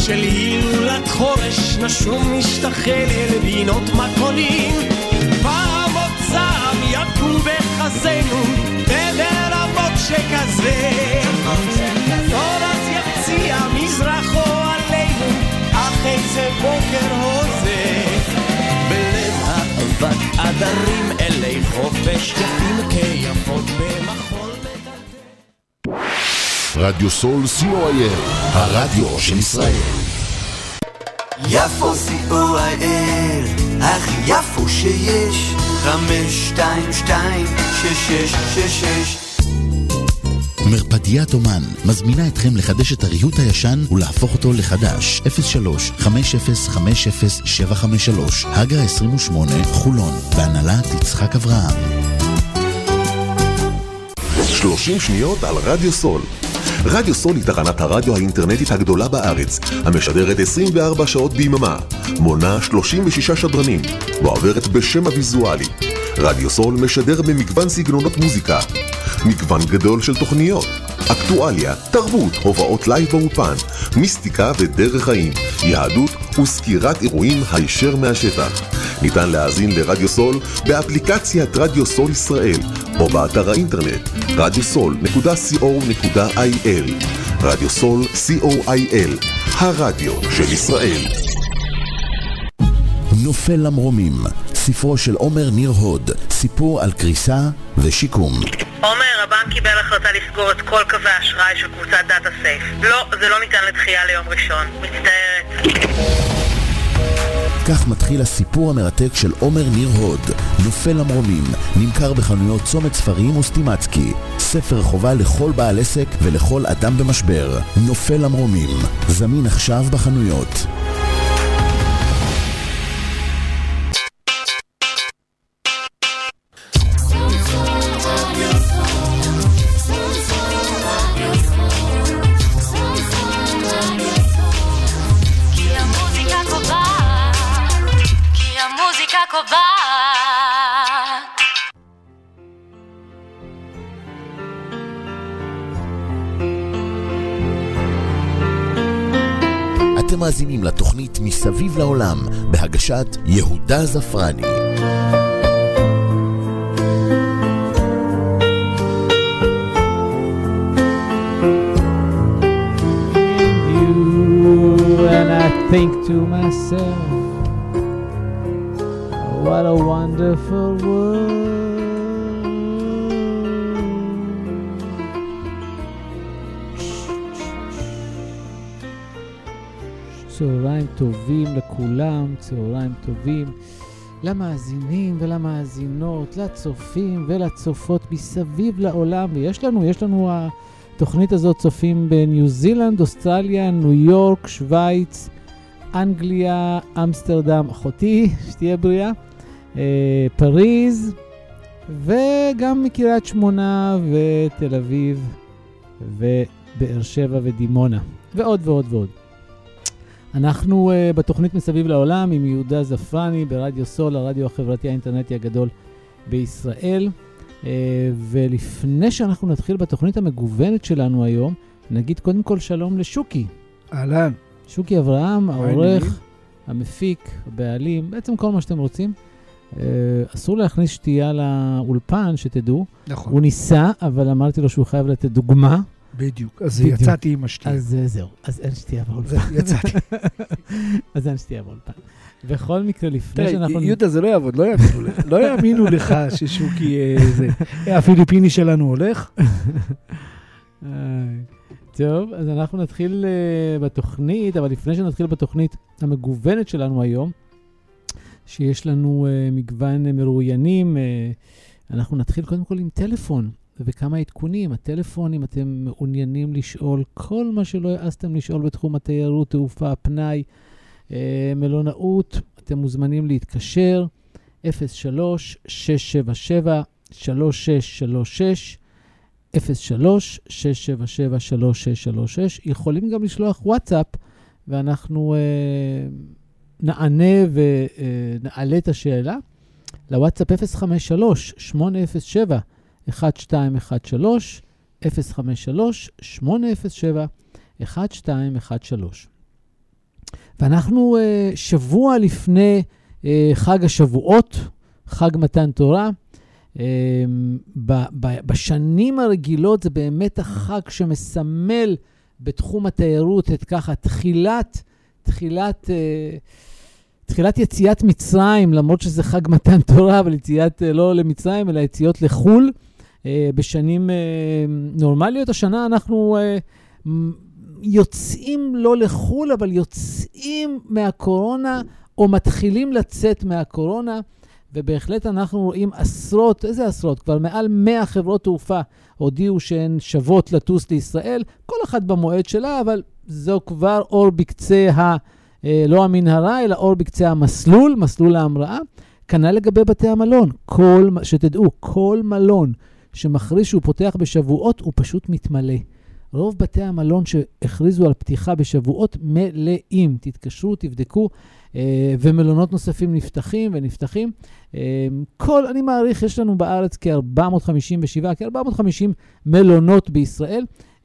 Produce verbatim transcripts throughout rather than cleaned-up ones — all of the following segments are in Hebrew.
של הילולת חורש נשום משתחל אל בינות מקולים פעם עוד זעם יקום בחזנו תדר עמוק שכזה תור אז יפציע מזרחו עלינו אך איזה בוקר הוזה בלב האבק עדרים אלי חופש יפים כיפות במחול מדלדל רדיו סול סי או איי אל, הרדיו של ישראל. יפו סי או איי אל, הכי יפו שיש, חמש שתיים שתיים שש שש שש שש. מרפדיית אומן מזמינה אתכם לחדש את הריהוט הישן ולהפוך אותו לחדש. אפס שלוש חמש אפס חמש אפס שבע חמש שלוש הגה עשרים ושמונה חולון בהנהלת יצחק אברהם. שלושים שניות על רדיו סול. רדיו סול היא תחנת הרדיו האינטרנטית הגדולה בארץ, המשדרת עשרים וארבע שעות ביממה, מונה שלושים ושישה שדרנים, ועוברת בשם הוויזואלי. רדיו סול משדר במגוון סגנונות מוזיקה, מגוון גדול של תוכניות, אקטואליה, תרבות, הובאות לייב באופן, מיסטיקה ודרך חיים, יהדות וסקירת אירועים הישר מהשטח. ניתן להאזין לרדיו סול באפליקציית רדיו סול ישראל או באתר האינטרנט רדיו סול נקודה סי או נקודה איי אל. רדיו סול סי או איי אל, הרדיו של ישראל. נופל למרומים, ספרו של עומר ניר הוד, סיפור על קריסה ושיקום. עומר, הבנק קיבל החלטה לסגור את כל קווי האשראי של קבוצת דאטה סייף. לא, זה לא ניתן לדחייה ליום ראשון. מצטערת. כך מתחיל הסיפור המרתק של עומר ניר הוד, נופל למרומים, נמכר בחנויות צומת ספרים וסטימצקי. ספר חובה לכל בעל עסק ולכל אדם במשבר. נופל למרומים, זמין עכשיו בחנויות. אתם מאזינים לתוכנית מסביב לעולם בהגשת יהודה זפרני. And I think to myself, what a wonderful world. צהריים טובים לכולם, צהריים טובים למאזינים ולמאזינות, לצופים ולצופות מסביב לעולם. ויש לנו, יש לנו התוכנית הזאת צופים בניו זילנד, אוסטרליה, ניו יורק, שוויץ, אנגליה, אמסטרדם, אחותי, שתהיה בריאה, אה, פריז, וגם מקריית שמונה ותל אביב ובאר שבע ודימונה, ועוד ועוד ועוד. אנחנו uh, בתוכנית מסביב לעולם עם יהודה זפרני ברדיו סול, הרדיו החברתי האינטרנטי הגדול בישראל. Uh, ולפני שאנחנו נתחיל בתוכנית המגוונת שלנו היום, נגיד קודם כל שלום לשוקי. אהלן. שוקי אברהם, העורך, המפיק, הבעלים, בעצם כל מה שאתם רוצים. Uh, אסור להכניס שתייה לאולפן, שתדעו. נכון. הוא ניסה, אבל אמרתי לו שהוא חייב לתת דוגמה. בדיוק, אז בדיוק. יצאתי עם השתייה. אז זהו, אז אין שתייה באולפן. יצאתי. אז אין שתייה באולפן. בכל מקרה, לפני שאנחנו... יהודה, זה לא יעבוד, לא יאמינו לך. לא יאמינו לך ששוקי זה... הפיליפיני שלנו הולך. טוב, אז אנחנו נתחיל בתוכנית, אבל לפני שנתחיל בתוכנית המגוונת שלנו היום, שיש לנו מגוון מרואיינים, אנחנו נתחיל קודם כל עם טלפון. וכמה עדכונים. הטלפון, אם אתם מעוניינים לשאול כל מה שלא יעשתם לשאול בתחום התיירות, תעופה, פנאי, אה, מלונאות, אתם מוזמנים להתקשר אפס שלוש שש שבע שבע שלוש שש שלוש שש אפס שלוש שש שבע שבע שלוש שש שלוש שש. יכולים גם לשלוח וואטסאפ, ואנחנו אה, נענה ונעלה את השאלה לוואטסאפ אפס חמש שלוש שמונה אפס שבע אחת שתיים אחת שלוש אפס חמש שלוש שמונה אפס שבע אחת שתיים אחת שלוש. ואנחנו שבוע לפני חג השבועות, חג מתן תורה. בשנים הרגילות זה באמת החג שמסמל בתחום התיירות את ככה תחילת, תחילת, תחילת יציאת מצרים, למרות שזה חג מתן תורה, אבל יציאת לא למצרים, אלא יציאות לחול. בשנים נורמליות, השנה אנחנו יוצאים לא לחול, אבל יוצאים מהקורונה, או מתחילים לצאת מהקורונה, ובהחלט אנחנו רואים עשרות, איזה עשרות? כבר מעל מאה חברות תעופה הודיעו שהן שוות לטוס לישראל, כל אחת במועד שלה, אבל זו כבר אור בקצה, ה, לא המנהרה, אלא אור בקצה המסלול, מסלול ההמראה. כנ"ל לגבי בתי המלון, כל, שתדעו, כל מלון שמכריז שהוא פותח בשבועות, הוא פשוט מתמלא. רוב בתי המלון שהכריזו על פתיחה בשבועות מלאים. תתקשרו, תבדקו, ומלונות נוספים נפתחים ונפתחים. כל, אני מעריך, יש לנו בארץ כ-ארבע מאות חמישים ושבע, כ-ארבע מאות וחמישים מלונות בישראל.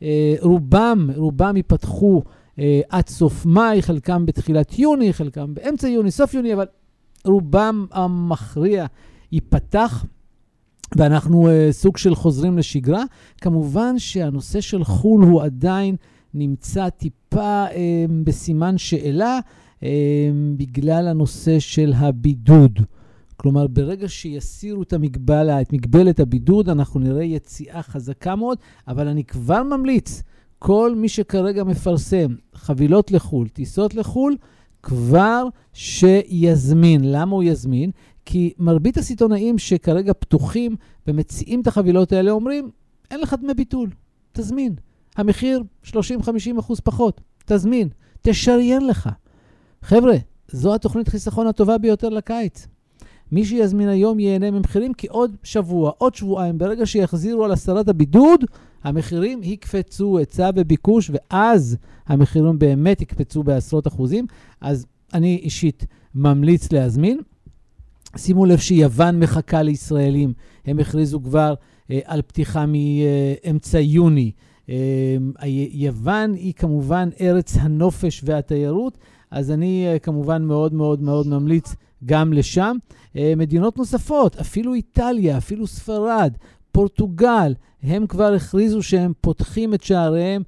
רובם, רובם ייפתחו עד סוף מאי, חלקם בתחילת יוני, חלקם באמצע יוני, סוף יוני, אבל רובם המכריע ייפתח. ואנחנו uh, סוג של חוזרים לשגרה. כמובן שהנושא של חול הוא עדיין נמצא טיפה uh, בסימן שאלה, uh, בגלל הנושא של הבידוד. כלומר, ברגע שיסירו את המגבלה, את מגבלת הבידוד, אנחנו נראה יציאה חזקה מאוד, אבל אני כבר ממליץ, כל מי שכרגע מפרסם חבילות לחול, טיסות לחול, כבר שיזמין. למה הוא יזמין? כי מרבית הסיטונאים שכרגע פתוחים ומציעים את החבילות האלה אומרים, אין לך דמי ביטול, תזמין. המחיר שלושים עד חמישים אחוז פחות, תזמין, תשריין לך. חבר'ה, זו התוכנית חיסכון הטובה ביותר לקיץ. מי שיזמין היום ייהנה ממחירים, כי עוד שבוע, עוד שבועיים, ברגע שיחזירו על הסרת הבידוד, המחירים יקפצו, היצע וביקוש, ואז המחירים באמת יקפצו בעשרות אחוזים. אז אני אישית ממליץ להזמין. שימו לב שיוון מחכה לישראלים, הם הכריזו כבר אה, על פתיחה מאמצע יוני. אה, יוון היא כמובן ארץ הנופש והתיירות, אז אני אה, כמובן מאוד מאוד מאוד ממליץ גם לשם. אה, מדינות נוספות, אפילו איטליה, אפילו ספרד, פורטוגל, הם כבר הכריזו שהם פותחים את שעריהם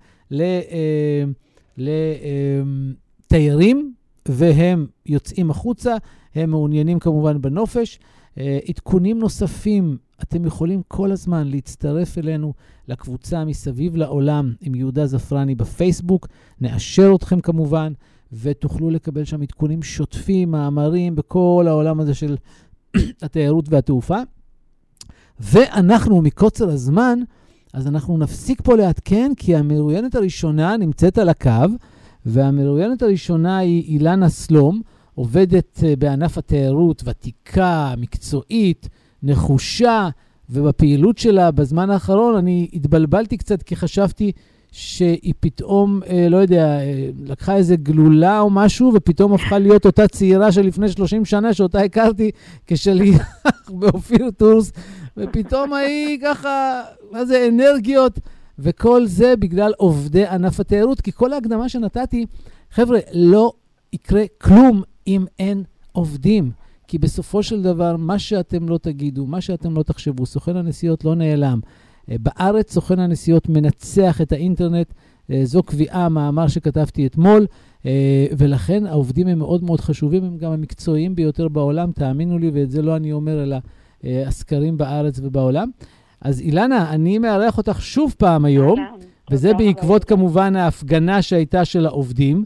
לתיירים, והם יוצאים החוצה, הם מעוניינים כמובן בנופש. עדכונים נוספים, אתם יכולים כל הזמן להצטרף אלינו לקבוצה מסביב לעולם עם יהודה זפרני בפייסבוק, נאשר אתכם כמובן, ותוכלו לקבל שם עדכונים שוטפים, מאמרים בכל העולם הזה של התיירות והתעופה. ואנחנו מקוצר הזמן, אז אנחנו נפסיק פה לעדכן, כי המרואיינת הראשונה נמצאת על הקו, והמרואיינת הראשונה היא אילנה סלום, עובדת בענף התיירות, ותיקה, מקצועית, נחושה, ובפעילות שלה בזמן האחרון אני התבלבלתי קצת, כי חשבתי שהיא פתאום, אה, לא יודע, אה, לקחה איזה גלולה או משהו, ופתאום הפכה להיות אותה צעירה של לפני שלושים שנה, שאותה הכרתי כשליח באופיר טורס, ופתאום היא ככה, מה זה, אנרגיות, וכל זה בגלל עובדי ענף התיירות, כי כל ההקדמה שנתתי, חבר'ה, לא יקרה כלום אם אין עובדים, כי בסופו של דבר, מה שאתם לא תגידו, מה שאתם לא תחשבו, סוכן הנסיעות לא נעלם. בארץ סוכן הנסיעות מנצח את האינטרנט, זו קביעה, מאמר שכתבתי אתמול, ולכן העובדים הם מאוד מאוד חשובים, הם גם המקצועיים ביותר בעולם, תאמינו לי, ואת זה לא אני אומר, אלא הסקרים בארץ ובעולם. אז אילנה, אני מארח אותך שוב פעם היום, וזה בעקבות כמובן ההפגנה שהייתה של העובדים.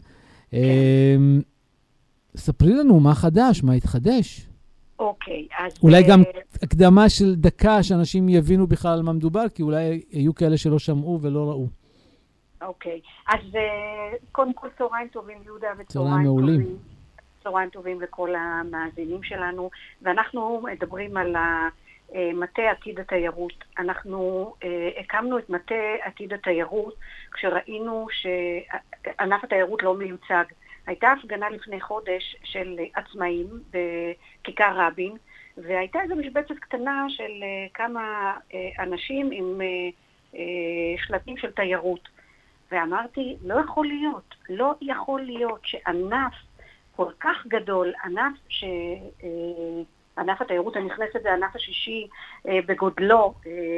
ספרי לנו מה חדש, מה התחדש. אוקיי, אז... אולי גם הקדמה של דקה, שאנשים יבינו בכלל על מה מדובר, כי אולי היו כאלה שלא שמעו ולא ראו. אוקיי, אז קודם כל צהריים טובים, יהודה, וצהריים טובים. צהריים טובים לכל המאזינים שלנו, ואנחנו מדברים על מטה עתיד התיירות. אנחנו הקמנו את מטה עתיד התיירות, כשראינו שענף התיירות לא מיוצג. הייתה הפגנה לפני חודש של עצמאים בכיכר רבין, והייתה איזו משבצת קטנה של כמה אנשים עם שלטים של תיירות. ואמרתי, לא יכול להיות, לא יכול להיות שענף כל כך גדול, ענף ש... ענף התיירות הנכנסת זה הענף השישי בגודלו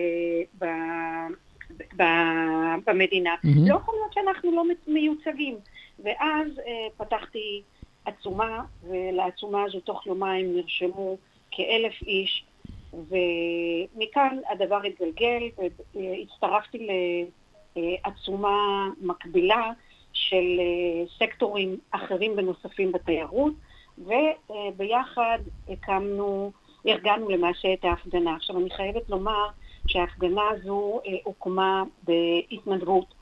במדינה. לא יכול להיות שאנחנו לא מיוצגים. ואז פתחתי עצומה, ולעצומה הזו תוך יומיים נרשמו כאלף איש, ומכאן הדבר התגלגל, והצטרפתי לעצומה מקבילה של סקטורים אחרים ונוספים בתיירות, וביחד הקמנו, ארגנו למעשה את ההפגנה. עכשיו אני חייבת לומר שההפגנה הזו הוקמה בהתנדבות,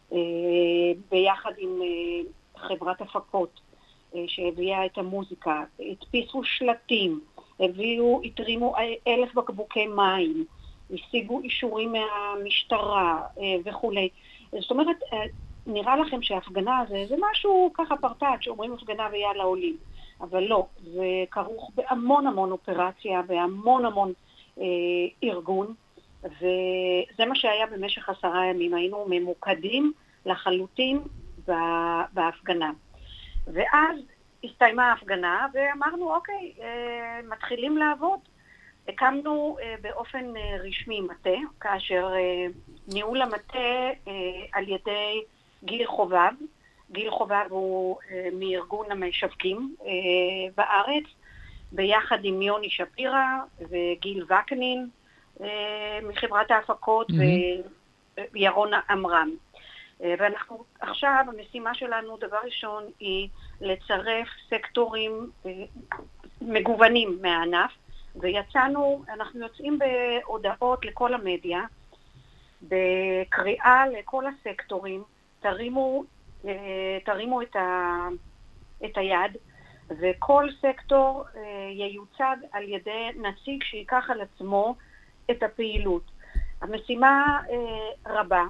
ביחד עם חברת הפקות שהביאה את המוזיקה, הדפיסו שלטים, הביאו, התרימו אלף בקבוקי מים, השיגו אישורים מהמשטרה וכו'. זאת אומרת, נראה לכם שההפגנה זה, זה משהו ככה פרטאץ' שאומרים הפגנה ויאללה עולים. אבל לא, זה כרוך בהמון המון אופרציה, בהמון המון אה, ארגון, וזה מה שהיה במשך עשרה ימים. היינו ממוקדים לחלוטין בהפגנה. ואז הסתיימה ההפגנה, ואמרנו, אוקיי, אה, מתחילים לעבוד. הקמנו אה, באופן אה, רשמי מטה, כאשר אה, ניהול המטה אה, על ידי גיל חובב, גיל חובב הוא אה, מארגון המשווקים אה, בארץ, ביחד עם יוני שפירא וגיל וקנין אה, מחברת ההפקות mm-hmm. וירון אמרם. אה, ואנחנו עכשיו, המשימה שלנו דבר ראשון היא לצרף סקטורים אה, מגוונים מהענף, ויצאנו, אנחנו יוצאים בהודעות לכל המדיה, בקריאה לכל הסקטורים, תרימו תרימו את, ה, את היד, וכל סקטור ייוצג על ידי נציג שיקח על עצמו את הפעילות. המשימה רבה,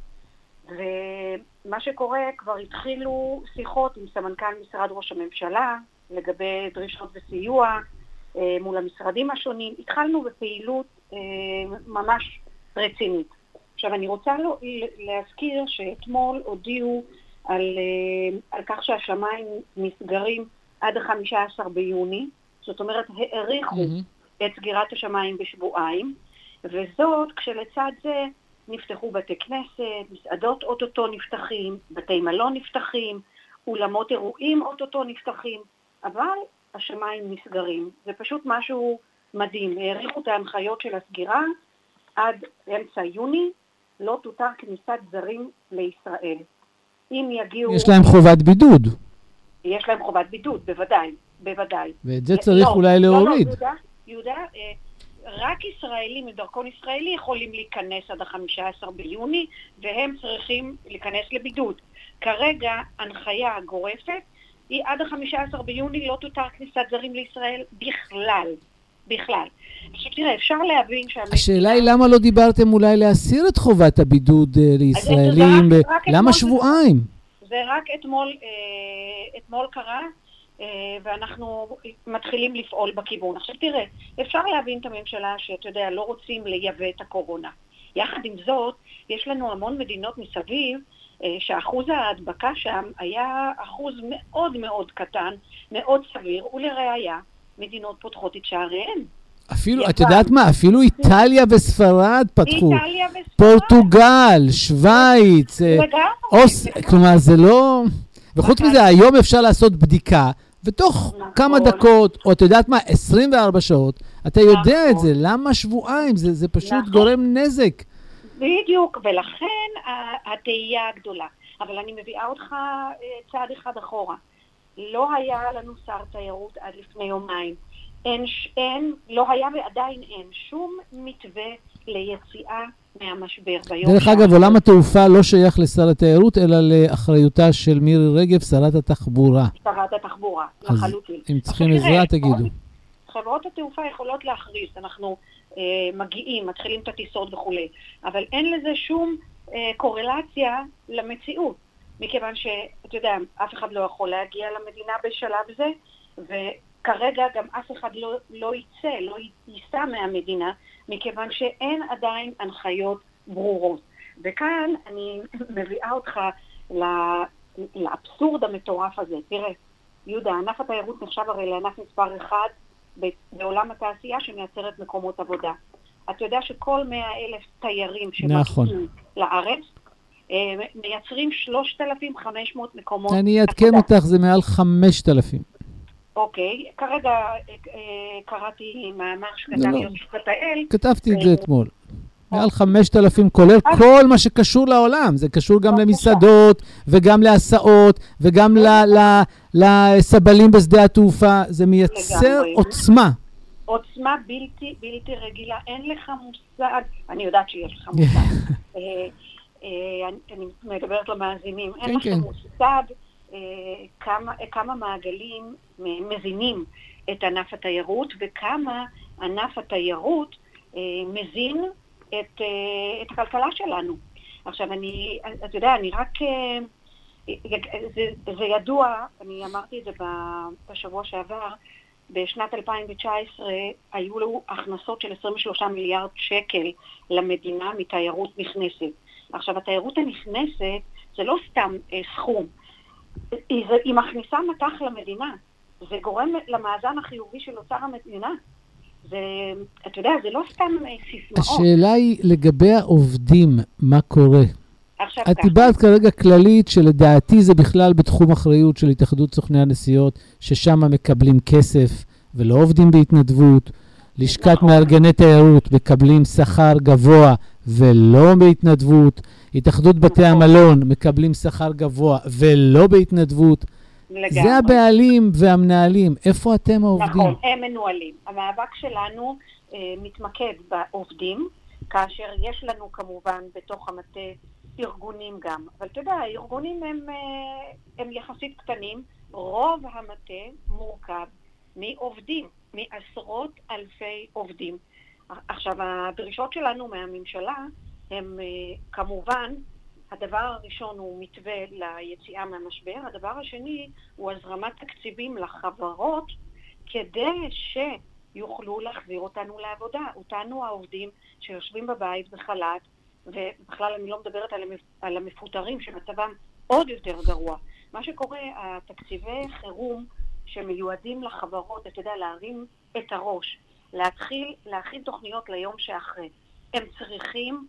ומה שקורה, כבר התחילו שיחות עם סמנכ"ל משרד ראש הממשלה לגבי דרישות וסיוע מול המשרדים השונים. התחלנו בפעילות ממש רצינית. עכשיו אני רוצה להזכיר שאתמול הודיעו על, על כך שהשמיים נסגרים עד ה-חמישה עשר ביוני, זאת אומרת העריכו mm-hmm. את סגירת השמיים בשבועיים, וזאת כשלצד זה נפתחו בתי כנסת, מסעדות אוטוטו נפתחים, בתי מלון נפתחים, אולמות אירועים אוטוטו נפתחים, אבל השמיים נסגרים. זה פשוט משהו מדהים. העריכו את ההנחיות של הסגירה עד אמצע יוני, לא תותר כניסת זרים לישראל. אם יגיעו... יש להם חובת בידוד. יש להם חובת בידוד, בוודאי, בוודאי. ואת זה צריך לא, אולי להוריד. לא, לא, יהודה, יהודה, רק ישראלים מדרכון ישראלי יכולים להיכנס עד ה-חמישה עשר ביוני, והם צריכים להיכנס לבידוד. כרגע הנחיה גורפת היא עד ה-חמישה עשר ביוני לא תותר כניסת זרים לישראל בכלל. בכלל. עכשיו תראה, אפשר להבין שהמדינה... השאלה היא למה לא דיברתם אולי להסיר את חובת הבידוד לישראלים? ב... למה שבועיים? זה רק אתמול, אתמול קרה, ואנחנו מתחילים לפעול בכיוון. עכשיו תראה, אפשר להבין את הממשלה שאתה יודע, לא רוצים לייבא את הקורונה. יחד עם זאת, יש לנו המון מדינות מסביב, שאחוז ההדבקה שם היה אחוז מאוד מאוד קטן, מאוד סביר, ולראיה, מדינות פותחות את שעריהן. אפילו, את יודעת מה? אפילו איטליה וספרד פתחו. איטליה וספרד. פורטוגל, שוויץ. אוס, כלומר, זה לא... וחוץ מזה, היום אפשר לעשות בדיקה, ותוך כמה דקות, או את יודעת מה? עשרים וארבע שעות, אתה יודע את זה. למה שבועיים? זה, זה פשוט גורם נזק. בדיוק, ולכן התהייה הגדולה. אבל אני מביאה אותך צעד אחד אחורה. לא היה לנו שר תיירות עד לפני יומיים. אין, אין, לא היה ועדיין אין שום מתווה ליציאה מהמשבר. דרך אגב, עולם התעופה לא שייך לשר התיירות, אלא לאחריותה של מירי רגב, שרת התחבורה. שרת התחבורה, לחלוטין. אם צריכים עזרה, תגידו. חברות התעופה יכולות להכריז, אנחנו אה, מגיעים, מתחילים את הטיסות וכו', אבל אין לזה שום אה, קורלציה למציאות. מכיוון שאתה יודע, אף אחד לא יכול להגיע למדינה בשלב זה, וכרגע גם אף אחד לא, לא יצא, לא ייסע מהמדינה, מכיוון שאין עדיין הנחיות ברורות. וכאן אני מביאה אותך לאבסורד המטורף הזה. תראה, יהודה, ענף התיירות נחשב הרי לענף מספר אחד בעולם התעשייה שמייצרת מקומות עבודה. אתה יודע שכל מאה אלף תיירים שמגיעים לארץ, מייצרים שלושת אלפים וחמש מאות מקומות עבודה. אני אעדכן אותך, זה מעל חמשת אלפים. אוקיי, כרגע קראתי מאמר שכתב יוסי פתאל. כתבתי את זה אתמול. מעל חמשת אלפים, כולל כל מה שקשור לעולם. זה קשור גם למסעדות, וגם להסעות, וגם לסבלים בשדה התעופה. זה מייצר עוצמה. עוצמה בלתי, בלתי רגילה. אין לך מושג, אני יודעת שיש לך מושג. אני מדברת למאזינים. אין לך מושג כמה מעגלים מזינים את ענף התיירות, וכמה ענף התיירות מזין את, את הכלכלה שלנו. עכשיו, אני, אתה יודע, אני רק, זה, זה ידוע, אני אמרתי את זה בשבוע שעבר, בשנת אלפיים תשע עשרה היו לו הכנסות של עשרים ושלושה מיליארד שקל למדינה מתיירות נכנסת. עכשיו, התיירות הנכנסת זה לא סתם סכום, היא, היא מכניסה מתח למדינה, זה גורם למאזן החיובי של אוצר המדינה. זה, אתה יודע, זה לא סתם סיסמאות. השאלה היא לגבי העובדים, מה קורה? את דיברת כרגע כללית שלדעתי זה בכלל בתחום אחריות של התאחדות סוכני הנסיעות, ששם מקבלים כסף ולא עובדים בהתנדבות. לשכת מארגני תיירות מקבלים שכר גבוה ולא בהתנדבות. התאחדות בתי המלון מקבלים שכר גבוה ולא בהתנדבות. לגמרי. זה הבעלים והמנהלים. איפה אתם העובדים? נכון, הם מנוהלים. המאבק שלנו אה, מתמקד בעובדים, כאשר יש לנו כמובן בתוך המטה ארגונים גם. אבל אתה יודע, הארגונים הם, אה, הם יחסית קטנים. רוב המטה מורכב מעובדים, מעשרות אלפי עובדים. עכשיו, הדרישות שלנו מהממשלה הם אה, כמובן, הדבר הראשון הוא מתווה ליציאה מהמשבר, הדבר השני הוא הזרמת תקציבים לחברות כדי שיוכלו להחזיר אותנו לעבודה, אותנו העובדים שיושבים בבית בחל"ת, ובכלל אני לא מדברת על המפוטרים שמצבם עוד יותר גרוע. מה שקורה, התקציבי חירום שמיועדים לחברות, אתה יודע, להרים את הראש, להתחיל להכין תוכניות ליום שאחרי, הם צריכים,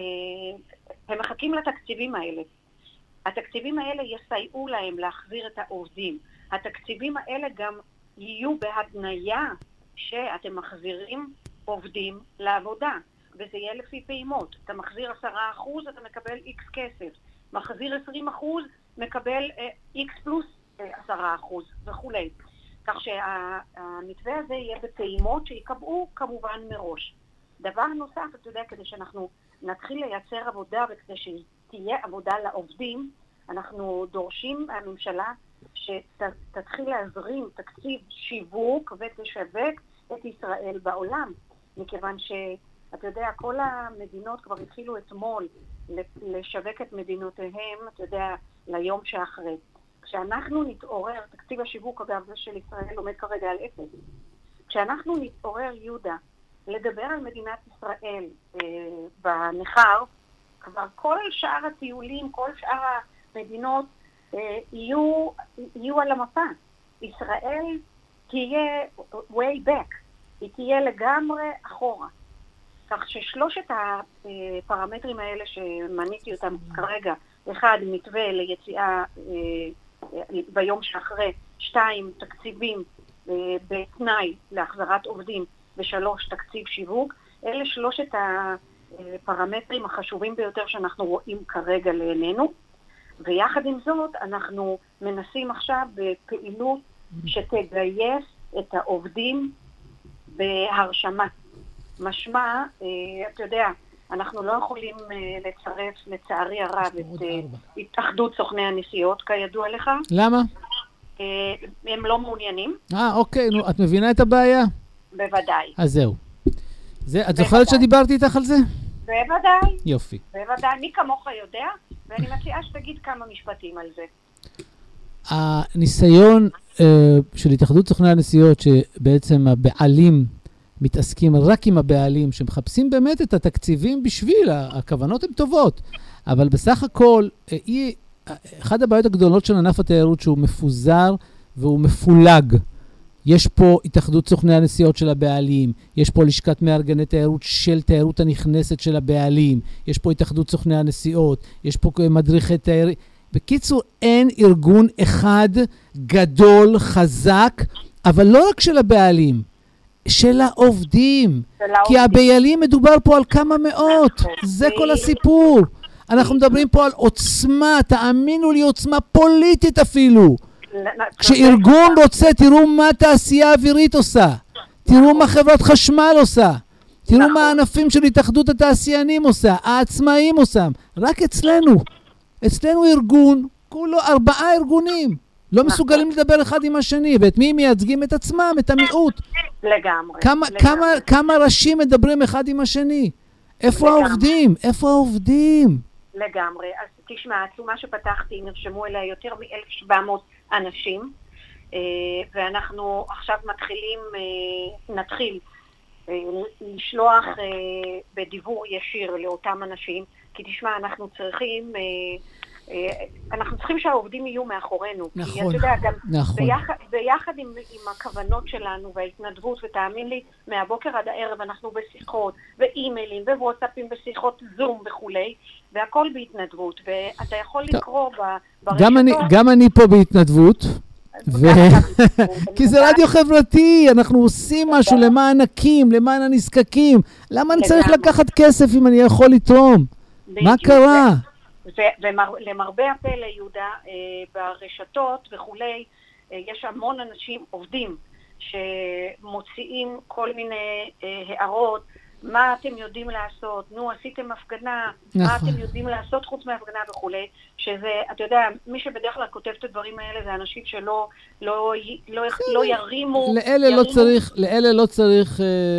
הם מחכים לתקציבים האלה. התקציבים האלה יסייעו להם להחזיר את העובדים. התקציבים האלה גם יהיו בהתניה שאתם מחזירים עובדים לעבודה, וזה יהיה לפי פעימות. אתה מחזיר עשרה אחוז, אתה מקבל איקס כסף. מחזיר עשרים אחוז, מקבל איקס פלוס עשרה אחוז וכולי. כך שהמתווה הזה יהיה בפעימות שיקבעו כמובן מראש. דבר נוסף, אתה יודע, כדי שאנחנו נתחיל לייצר עבודה וכדי שתהיה עבודה לעובדים, אנחנו דורשים מהממשלה שתתחיל להזרים תקציב שיווק ותשווק את ישראל בעולם. מכיוון שאתה יודע, כל המדינות כבר התחילו אתמול לשווק את מדינותיהם, אתה יודע, ליום שאחרי. כשאנחנו נתעורר, תקציב השיווק אגב של ישראל עומד כרגע על אפס. כשאנחנו נתעורר, יהודה, לדבר על מדינת ישראל אה, בנחר, כבר כל שאר הטיולים, כל שאר המדינות אה, יהיו, יהיו על המפה. ישראל תהיה way back, היא תהיה לגמרי אחורה. כך ששלושת הפרמטרים האלה שמניתי אותם כרגע, אחד, מתווה ליציאה אה, ביום שאחרי, שתיים, תקציבים אה, בתנאי להחזרת עובדים, ושלוש, תקציב שיווק, אלה שלושת הפרמטרים החשובים ביותר שאנחנו רואים כרגע לעינינו, ויחד עם זאת אנחנו מנסים עכשיו בפעילות שתגייס את העובדים בהרשמה. משמע, אתה יודע, אנחנו לא יכולים לצרף לצערי הרב את התאחדות סוכני הנסיעות, כידוע לך. למה? הם לא מעוניינים. אה, אוקיי, נו, את מבינה את הבעיה? בוודאי. אז זהו. זה, את זוכרת שדיברתי איתך על זה? בוודאי. יופי. בוודאי, מי כמוך יודע, ואני מציעה שתגיד כמה משפטים על זה. הניסיון uh, של התאחדות סוכני הנסיעות, שבעצם הבעלים מתעסקים רק עם הבעלים, שמחפשים באמת את התקציבים בשביל, הכוונות הן טובות, אבל בסך הכל, היא, אחד הבעיות הגדולות של ענף התיירות שהוא מפוזר והוא מפולג. יש פה התאחדות סוכני הנסיעות של הבעלים, יש פה לשכת מארגני תיירות של תיירות הנכנסת של הבעלים, יש פה התאחדות סוכני הנסיעות, יש פה מדריכי תיירות. בקיצור, אין ארגון אחד גדול, חזק, אבל לא רק של הבעלים, של העובדים. של העובדים. כי הבעלים מדובר פה על כמה מאות, זה כל הסיפור. אנחנו מדברים פה על עוצמה, תאמינו לי, עוצמה פוליטית אפילו. כשארגון רוצה, תראו מה התעשייה האווירית עושה, תראו מה חברת חשמל עושה, תראו מה הענפים של התאחדות התעשיינים עושה, העצמאים עושה. רק אצלנו, אצלנו ארגון, כולו ארבעה ארגונים, לא מסוגלים לדבר אחד עם השני, ואת מי מייצגים? את עצמם, את המיעוט. לגמרי. כמה, כמה, כמה ראשים מדברים אחד עם השני? איפה העובדים? איפה העובדים? לגמרי. אז תשמע, העצומה שפתחתי, נרשמו אליה יותר מ-אלף שבע מאות אנשים, ואנחנו עכשיו מתחילים, נתחיל לשלוח בדיבור ישיר לאותם אנשים, כי תשמע, אנחנו צריכים, אנחנו צריכים שהעובדים יהיו מאחורינו. נכון, כי אתה יודע, גם נכון. ביחד, ביחד עם, עם הכוונות שלנו וההתנדבות, ותאמין לי, מהבוקר עד הערב אנחנו בשיחות, ואימיילים, ווואטסאפים, בשיחות זום וכולי, והכל בהתנדבות, ואתה יכול לקרוא ברשתות. גם אני, גם אני פה בהתנדבות, ו... כי זה רדיו חברתי, אנחנו עושים משהו למען ענקים, למען הנזקקים. למה אני צריך לקחת כסף אם אני יכול לתרום? מה קרה? ולמרבה הפלא, יהודה, ברשתות וכולי, יש המון אנשים עובדים שמוציאים כל מיני הערות, מה אתם יודעים לעשות, נו, עשיתם הפגנה, מה אתם יודעים לעשות חוץ מהפגנה וכולי, שזה, אתה יודע, מי שבדרך כלל כותב את הדברים האלה זה אנשים שלא לא, לא, לא ירימו. לאלה לא צריך, לאלה לא צריך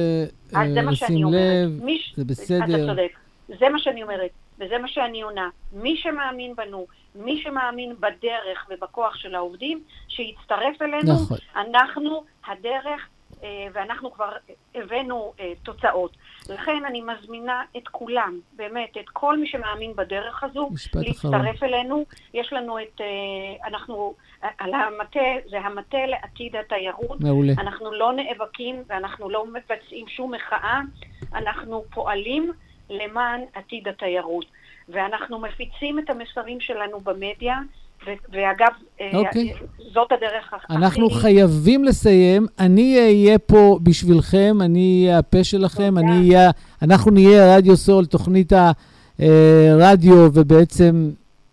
לשים לב, זה בסדר. אתה צודק, זה מה שאני אומרת, וזה מה שאני עונה. מי שמאמין בנו, מי שמאמין בדרך ובכוח של העובדים, שיצטרף אלינו, נכון. אנחנו הדרך, ואנחנו כבר הבאנו תוצאות. לכן אני מזמינה את כולם, באמת, את כל מי שמאמין בדרך הזו, להצטרף אלינו. יש לנו את, אנחנו, על המטה, זה המטה לעתיד התיירות. מעולה. אנחנו לא נאבקים ואנחנו לא מבצעים שום מחאה, אנחנו פועלים למען עתיד התיירות. ואנחנו מפיצים את המסרים שלנו במדיה, ואגב, אוקיי. זאת הדרך הכי... אנחנו חייבים לסיים. אני אהיה פה בשבילכם, אני אהיה הפה שלכם, אני אהיה, אנחנו נהיה רדיו סול, תוכנית הרדיו, ובעצם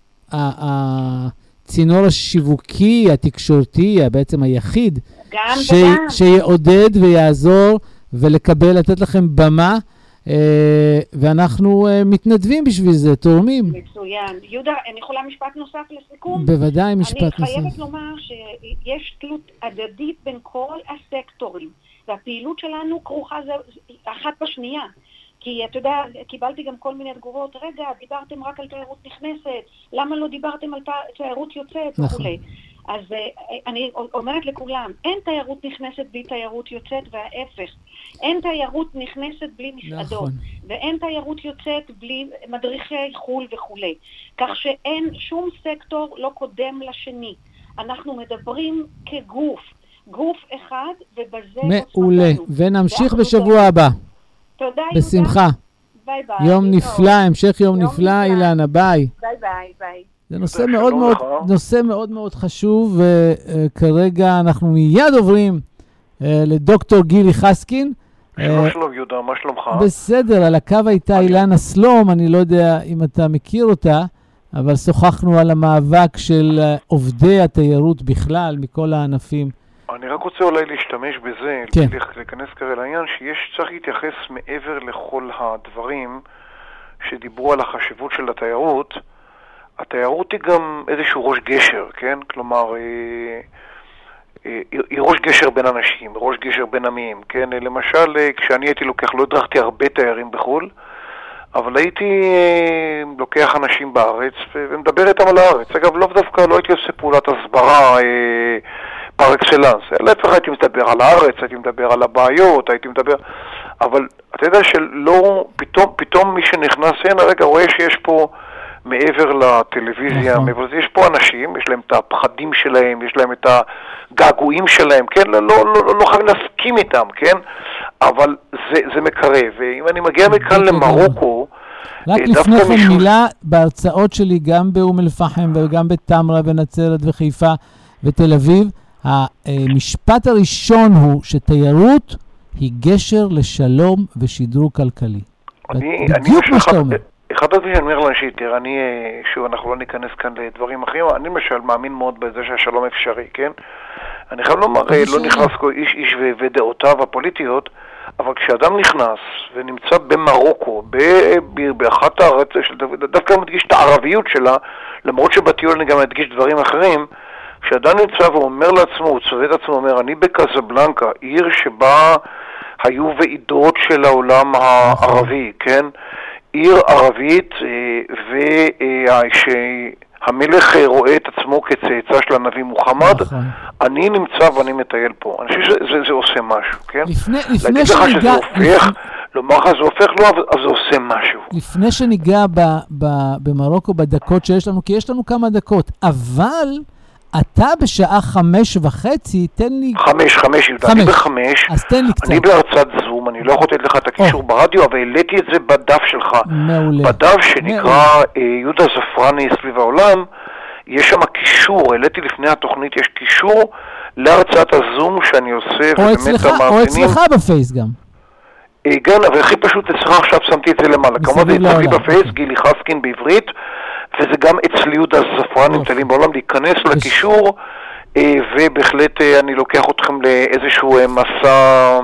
הצינור השיווקי, התקשורתי, בעצם היחיד, שיעודד ויעזור ולקבל, לתת לכם במה, ואנחנו מתנדבים בשביל זה, תורמים. מצוין. יהודה, אני יכולה משפט נוסף לסיכום? בוודאי, משפט נוסף. אני חייבת לומר שיש תלות הדדית בין כל הסקטורים, והפעילות שלנו כרוכה אחת בשנייה. כי אתה יודע, קיבלתי גם כל מיני תגובות, רגע, דיברתם רק על תיירות נכנסת, למה לא דיברתם על תיירות יוצאת וכולי? אז אני אומרת לכולם, אין תיירות נכנסת בלי תיירות יוצאת, וההפך. אין תיירות נכנסת בלי מסעדות, נכון. ואין תיירות יוצאת בלי מדריכי חול וכולי. כך שאין שום סקטור לא קודם לשני. אנחנו מדברים כגוף, גוף אחד, ובזה... מעולה, ונמשיך בשבוע הבא. תודה, בשמחה. יהודה. ביי ביי. יום נפלא, המשך יום נפלא, אילנה, ביי. ביי ביי, ביי. זה נושא מאוד מאוד, נושא מאוד מאוד חשוב, וכרגע אנחנו מיד עוברים לדוקטור גילי חסקין. שלום שלום יהודה, מה שלומך? בסדר, על הקו הייתה אילנה סלום, אני לא יודע אם אתה מכיר אותה, אבל שוחחנו על המאבק של עובדי התיירות בכלל, מכל הענפים. אני רק רוצה אולי להשתמש בזה, כן. להיכנס כרגע לעניין, שיש צריך להתייחס מעבר לכל הדברים שדיברו על החשיבות של התיירות. התיירות היא גם איזשהו ראש גשר, כן? כלומר, היא, היא, היא ראש גשר בין אנשים, ראש גשר בין עמים, כן? למשל, כשאני הייתי לוקח, לא הדרכתי הרבה תיירים בחול, אבל הייתי לוקח אנשים בארץ ומדבר איתם על הארץ. אגב, לא דווקא, לא הייתי עושה פעולת הסברה פר אקסלנס. להפך, הייתי מדבר על הארץ, הייתי מדבר על הבעיות, הייתי מדבר... אבל אתה יודע שלא, פתאום, פתאום מי שנכנס הנה, רגע, רואה שיש פה מעבר לטלוויזיה, נכון. מעבר לזה, יש פה אנשים, יש להם את הפחדים שלהם, יש להם את הגעגועים שלהם, כן? לא, לא, לא, לא חייבים להסכים איתם, כן? אבל זה, זה מקרב. ואם אני מגיע מכאן למרוקו, רק לפני כן מישהו... מילה, בהרצאות שלי, גם באום אל-פחם וגם בתמרה ונצרת וחיפה ותל אביב, המשפט הראשון הוא שתיירות היא גשר לשלום ושדרוג כלכלי. אני, בדיוק אני מה שאתה אומר. אחד הדברים שאני אומר לאנשים, תראה, אני, שוב, אנחנו לא ניכנס כאן לדברים אחרים, אני למשל מאמין מאוד בזה שהשלום אפשרי, כן? אני חייב לומר, לא נכנס כל איש איש ודעותיו הפוליטיות, אבל כשאדם נכנס ונמצא במרוקו, באחת הארץ, דווקא מדגיש את הערביות שלה, למרות שבטיול אני גם מדגיש דברים אחרים, כשאדם נמצא ואומר לעצמו, הוא צובד עצמו, אומר, אני בקזבלנקה, עיר שבה היו ועידות של העולם הערבי, כן? עיר ערבית, ושהמלך רואה את עצמו כצאצא של הנביא מוחמד, אני נמצא ואני מטייל פה. אני חושב שזה עושה משהו, כן? לפני שניגע... לומר לך, זה הופך לו, אז זה עושה משהו. לפני שניגע במרוקו בדקות שיש לנו, כי יש לנו כמה דקות, אבל... אתה בשעה חמש וחצי, תן לי... חמש, חמש, יהודה, אני בחמש. אז תן לי קצת. אני בהרצאת זום, אני לא יכול לתת לך את הקישור ברדיו, אבל העליתי את זה בדף שלך. מעולה. בדף שנקרא יהודה זפרני סביב העולם, יש שם קישור, העליתי לפני התוכנית, יש קישור להרצאת הזום שאני עושה, ובאמת המאזינים... או אצלך בפייס גם. כן, אבל הכי פשוט אצלך עכשיו שמתי את זה למעלה. כמובן זה אצלי בפייס, גילי חסקין בעברית, וזה גם אצלי יהודה זפרני נמצאים בעולם, להיכנס לקישור, ובהחלט אני לוקח אתכם לאיזשהו מסע,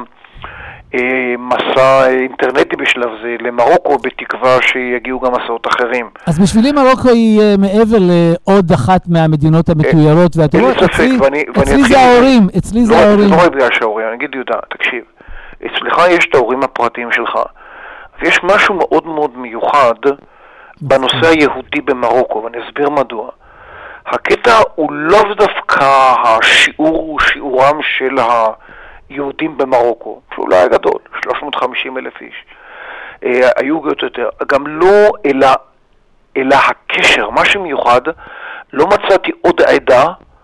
מסע אינטרנטי בשלב זה, למרוקו, בתקווה שיגיעו גם מסעות אחרים. אז בשבילי מרוקו היא מעבר לעוד אחת מהמדינות המתוירות, ואתה רואה, אצלי זה ההורים, אצלי זה ההורים. לא רק בגלל שההורים, אני אגיד יהודה, תקשיב, אצלך יש את ההורים הפרטיים שלך, ויש משהו מאוד מאוד מיוחד, בנושא היהודי במרוקו, ואני אסביר מדוע. הקטע הוא לא דווקא השיעור הוא שיעורם של היהודים במרוקו, שהוא לא היה גדול, שלוש מאות וחמישים אלף איש. אה, היו יותר, גם לא אלא, אלא הקשר, מה שמיוחד, לא מצאתי עוד עדה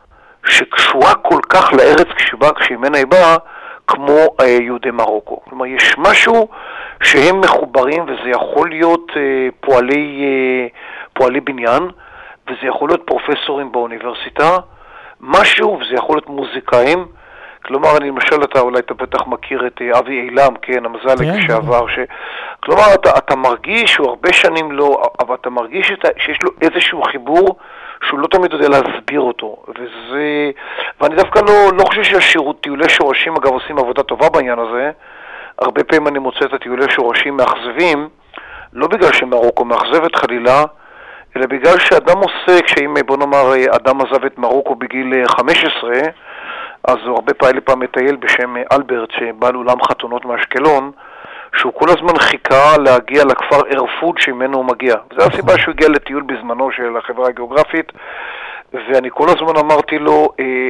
שקשורה כל כך לארץ כשבא, כשמנה היא באה, כמו אה, יהודי מרוקו. כלומר, יש משהו שהם מחוברים, וזה יכול להיות אה, פועלי, אה, פועלי בניין, וזה יכול להיות פרופסורים באוניברסיטה, משהו, וזה יכול להיות מוזיקאים. כלומר, אני למשל, אתה אולי אתה בטח מכיר את אה, אבי אילם, כן, המזלג שעבר, ש... כלומר, אתה, אתה מרגיש שהוא הרבה שנים לא, אבל אתה מרגיש את, שיש לו איזשהו חיבור, שהוא לא תמיד יודע להסביר אותו, וזה... ואני דווקא לא, לא חושב שהשירות, טיולי שורשים, אגב, עושים עבודה טובה בעניין הזה. הרבה פעמים אני מוצא את הטיולי שורשים מאכזבים, לא בגלל שמרוקו מאכזבת חלילה, אלא בגלל שאדם עושה, כשאם בוא נאמר, אדם עזב את מרוקו בגיל חמש עשרה, אז הוא הרבה פעמים פעם מטייל בשם אלברט, שבא לאולם חתונות מאשקלון, שהוא כל הזמן חיכה להגיע לכפר ארפוד שממנו הוא מגיע. וזו הסיבה שהוא הגיע לטיול בזמנו של החברה הגיאוגרפית, ואני כל הזמן אמרתי לו,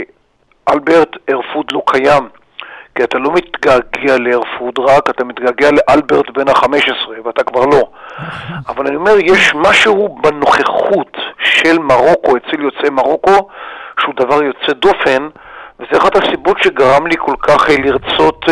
אלברט, ארפוד לא קיים, כי אתה לא מתגעגע לארפוד רק, אתה מתגעגע לאלברט בן ה-חמש עשרה, ואתה כבר לא. אבל אני אומר, יש משהו בנוכחות של מרוקו, אצל יוצאי מרוקו, שהוא דבר יוצא דופן, וזה אחת הסיבות שגרם לי כל כך לרצות...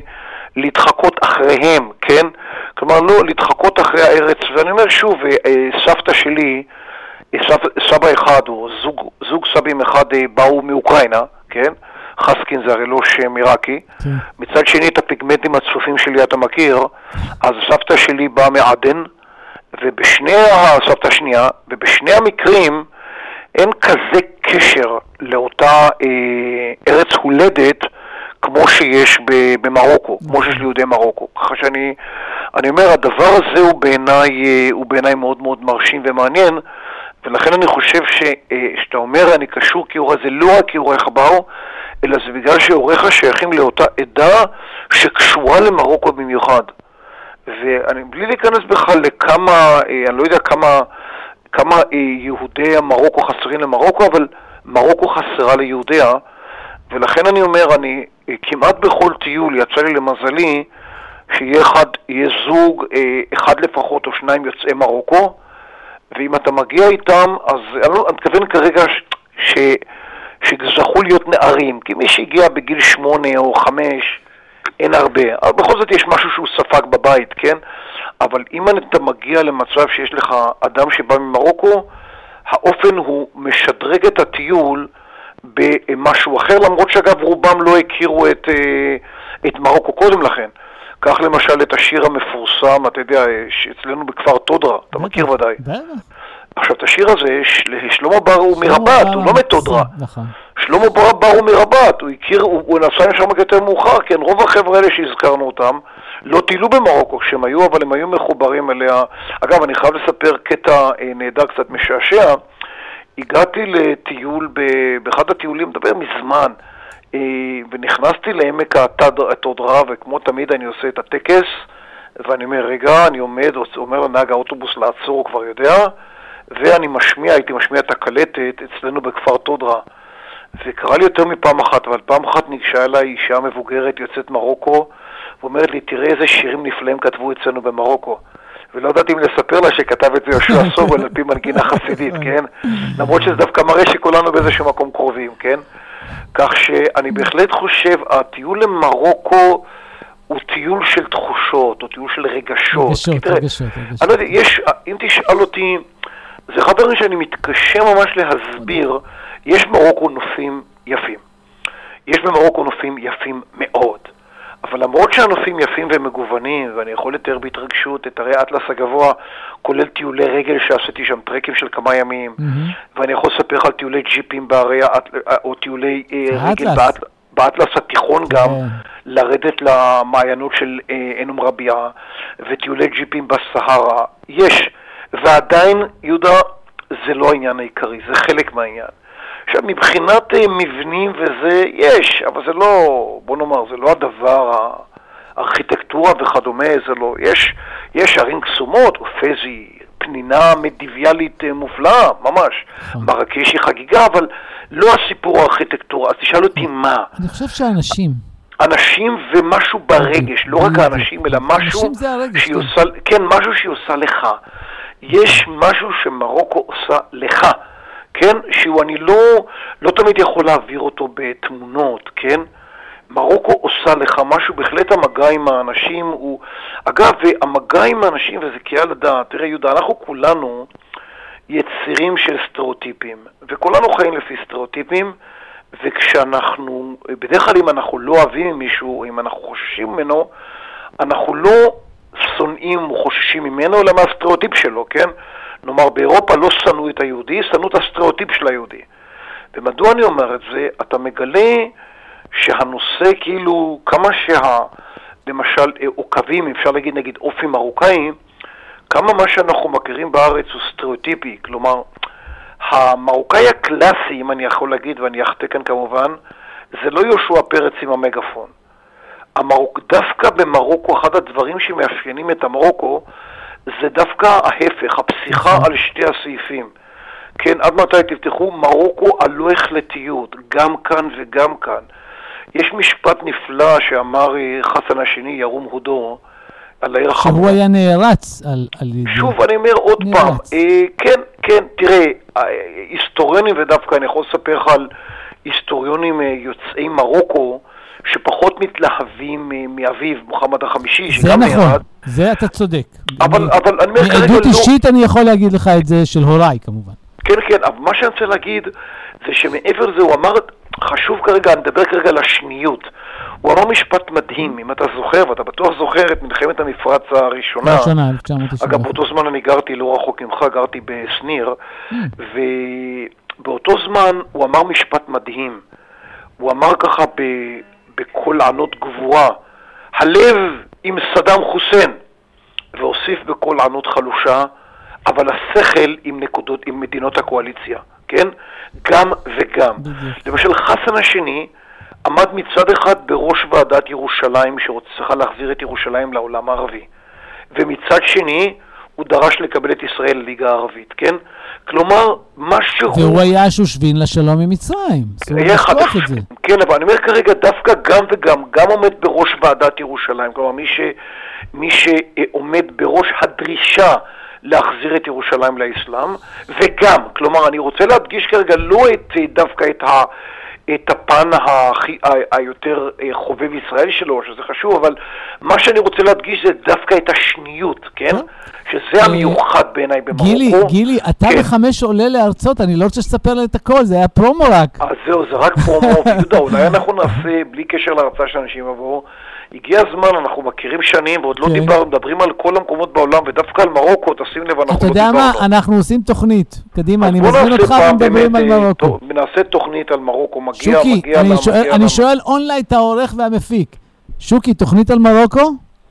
להתחקות אחריהם, כן? כלומר, לא להתחקות אחרי הארץ, ואני אומר שוב, סבתא שלי, סב, סבא אחד, או זוג, זוג סבים אחד באו מאוקראינה, כן? חסקין זה הרי לא שם עיראקי. כן. מצד שני, את הפיגמנטים הצפופים שלי אתה מכיר, אז סבתא שלי באה מעדן, ובשני, הסבתא השנייה, ובשני המקרים, אין כזה קשר לאותה אה, ארץ הולדת, כמו שיש במרוקו, כמו שיש ליהודי מרוקו. ככה שאני, אני אומר, הדבר הזה הוא בעיניי, הוא בעיניי מאוד מאוד מרשים ומעניין, ולכן אני חושב שאתה אומר, אני קשור כאורח, זה לא רק כאורח באו, אלא זה בגלל שאורח שייכים לאותה עדה שקשורה למרוקו במיוחד. ואני בלי להיכנס בכלל לכמה, אני לא יודע כמה, כמה יהודי מרוקו חסרים למרוקו, אבל מרוקו חסרה ליהודיה, ולכן אני אומר, אני כמעט בכל טיול יצא לי למזלי שיהיה אחד, יהיה זוג, אחד לפחות או שניים יוצאי מרוקו, ואם אתה מגיע איתם, אז אני, לא, אני מתכוון כרגע ש, ש, שזכו להיות נערים, כי מי שהגיע בגיל שמונה או חמש, אין הרבה. אבל בכל זאת יש משהו שהוא ספק בבית, כן? אבל אם אתה מגיע למצב שיש לך אדם שבא ממרוקו, האופן הוא משדרג את הטיול במשהו אחר, למרות שאגב רובם לא הכירו את, את מרוקו קודם לכן. כך למשל את השיר המפורסם, אתה יודע, שאצלנו בכפר תודרה, אתה מכיר ודאי. עכשיו, את השיר הזה, שלמה בר הוא מרבת, הוא לא מתודרה. שלמה בר הוא מרבת, הוא הכיר, הוא נסע שם יותר מאוחר, כן, רוב החבר'ה האלה שהזכרנו אותם, לא טיילו במרוקו כשהם היו, אבל הם היו מחוברים אליה. אגב, אני חייב לספר קטע נהדר קצת משעשע. הגעתי לטיול, באחד הטיולים, מדבר מזמן, ונכנסתי לעמק התודרה, וכמו תמיד אני עושה את הטקס, ואני אומר, רגע, אני עומד, אומר לנהג האוטובוס לעצור, הוא כבר יודע, ואני משמיע, הייתי משמיע את הקלטת אצלנו בכפר תודרה. וקרה לי יותר מפעם אחת, אבל פעם אחת ניגשה אליי אישה מבוגרת יוצאת מרוקו, ואומרת לי, תראה איזה שירים נפלאים כתבו אצלנו במרוקו. ולא ידעתי אם לספר לה שכתב את זה יהושע סובול על פי מנגינה חסידית, כן? למרות שזה דווקא מראה שכולנו באיזשהו מקום קרובים, כן? כך שאני בהחלט חושב, הטיול למרוקו הוא טיול של תחושות, הוא טיול של רגשות. רגשות, תראה, רגשות, רגשות. אני לא יודע, יש, אם תשאל אותי, זה אחד דברים שאני מתקשה ממש להסביר, יש במרוקו נופים יפים. יש במרוקו נופים יפים מאוד. אבל למרות שהנופים יפים ומגוונים, ואני יכול לתאר בהתרגשות את הרי אטלס הגבוה, כולל טיולי רגל שעשיתי שם טרקים של כמה ימים, mm-hmm. ואני יכול לספר על טיולי ג'יפים בהרי, או טיולי רגל באט, באטלס התיכון yeah. גם, לרדת למעיינות של אנום רביעה, וטיולי ג'יפים בסהרה. יש, ועדיין, יהודה, זה לא העניין העיקרי, זה חלק מהעניין. עכשיו, מבחינת מבנים וזה, יש, אבל זה לא, בוא נאמר, זה לא הדבר, הארכיטקטורה וכדומה, זה לא, יש, יש ערים קסומות, אופזי, פנינה מדיביאלית מופלאה, ממש, מרקש היא חגיגה, אבל לא הסיפור הארכיטקטורה, אז תשאל אותי מה. אני חושב שאנשים. אנשים ומשהו ברגש, לא רק האנשים, אלא משהו שהיא עושה, כן, משהו שהיא עושה לך. יש משהו שמרוקו עושה לך. כן, שהוא אני לא, לא תמיד יכול להעביר אותו בתמונות, כן? מרוקו עושה לך משהו, בהחלט המגע עם האנשים הוא... אגב, המגע עם האנשים, וזה קהל לדעת, תראה יהודה, אנחנו כולנו יצירים של סטריאוטיפים, וכולנו חיים לפי סטריאוטיפים, וכשאנחנו, בדרך כלל אם אנחנו לא אוהבים מישהו, אם אנחנו חוששים ממנו, אנחנו לא שונאים או חוששים ממנו, אלא מהסטריאוטיפ שלו, כן? נאמר, באירופה לא שנאו את היהודי, שנאו את הסטריאוטיפ של היהודי. ומדוע אני אומר את זה? אתה מגלה שהנושא כאילו, כמה שה, למשל, עוקבים, אפשר להגיד נגיד אופי מרוקאי, כמה מה שאנחנו מכירים בארץ הוא סטריאוטיפי. כלומר, המרוקאי הקלאסי, אם אני יכול להגיד, ואני אחטא כאן כמובן, זה לא יהושע פרץ עם המגפון. המרוק, דווקא במרוקו, אחד הדברים שמאפיינים את המרוקו, זה דווקא ההפך, הפסיכה על שתי הסעיפים. כן, עד מתי תפתחו? מרוקו על לא החלטיות, גם כאן וגם כאן. יש משפט נפלא שאמר חסן השני, ירום הודו, על העיר החמורה. שהוא היה נערץ על... על... שוב, אני אומר עוד נערץ. פעם, אה, כן, כן, תראה, היסטוריונים, ודווקא אני יכול לספר לך על היסטוריונים יוצאי מרוקו, שפחות מתלהבים מאביו, מוחמד החמישי, זה נכון, נערד. זה אתה צודק. אבל, אני, אבל אני אומר כרגע לא... מעדות אישית אני יכול להגיד לך את זה של הוריי כמובן. כן, כן, אבל מה שאני רוצה להגיד זה שמעבר לזה הוא אמר, חשוב כרגע, אני מדבר כרגע על השניות. הוא אמר משפט מדהים, אם אתה זוכר, ואתה בטוח זוכר את מלחמת המפרץ הראשונה. הראשונה, אלף תשע מאות תשעים. אגב, באותו זמן אני גרתי לא רחוק ממך, גרתי בסניר, ובאותו זמן הוא אמר משפט מדהים. הוא אמר ככה ב... בכל ענות גבורה, הלב עם סדאם חוסיין, והוסיף בכל ענות חלושה, אבל השכל עם נקודות, עם מדינות הקואליציה, כן? גם וגם. למשל, חסן השני עמד מצד אחד בראש ועדת ירושלים, שרוצה להחזיר את ירושלים לעולם הערבי, ומצד שני, הוא דרש לקבל את ישראל לליגה הערבית, כן? כלומר, משהו... והוא היה שושבין לשלום עם מצרים. היה חדש את זה. כן, אבל אני אומר כרגע דווקא גם וגם, גם עומד בראש ועדת ירושלים, כלומר, מי, ש, מי שעומד בראש הדרישה להחזיר את ירושלים לאסלאם, וגם, כלומר, אני רוצה להדגיש כרגע לא את, דווקא את ה... את הפן היותר חובב ישראל שלו, שזה חשוב, אבל מה שאני רוצה להדגיש זה דווקא את השניות, כן? שזה המיוחד בעיניי במרוקו. גילי, גילי, אתה בחמש עולה לארצות, אני לא רוצה שתספר לה את הכל, זה היה פרומו רק. אז זהו, זה רק פרומו, ויהודה, אולי אנחנו נעשה, בלי קשר להרצאה שאנשים עברו, הגיע הזמן, אנחנו מכירים שנים, ועוד לא דיברנו, מדברים על כל המקומות בעולם, ודווקא על מרוקו, תשים לב, אנחנו לא דיברנו. אתה יודע מה? אנחנו עושים תוכנית. קדימה, אני מזמין אותך ומדברים על מרוקו. נעשה תוכנית על מרוקו, מגיע, שוקי, מגיע, אני, מגיע, שואל, מגיע. אני שואל אונליין את העורך והמפיק. שוקי, תוכנית על מרוקו?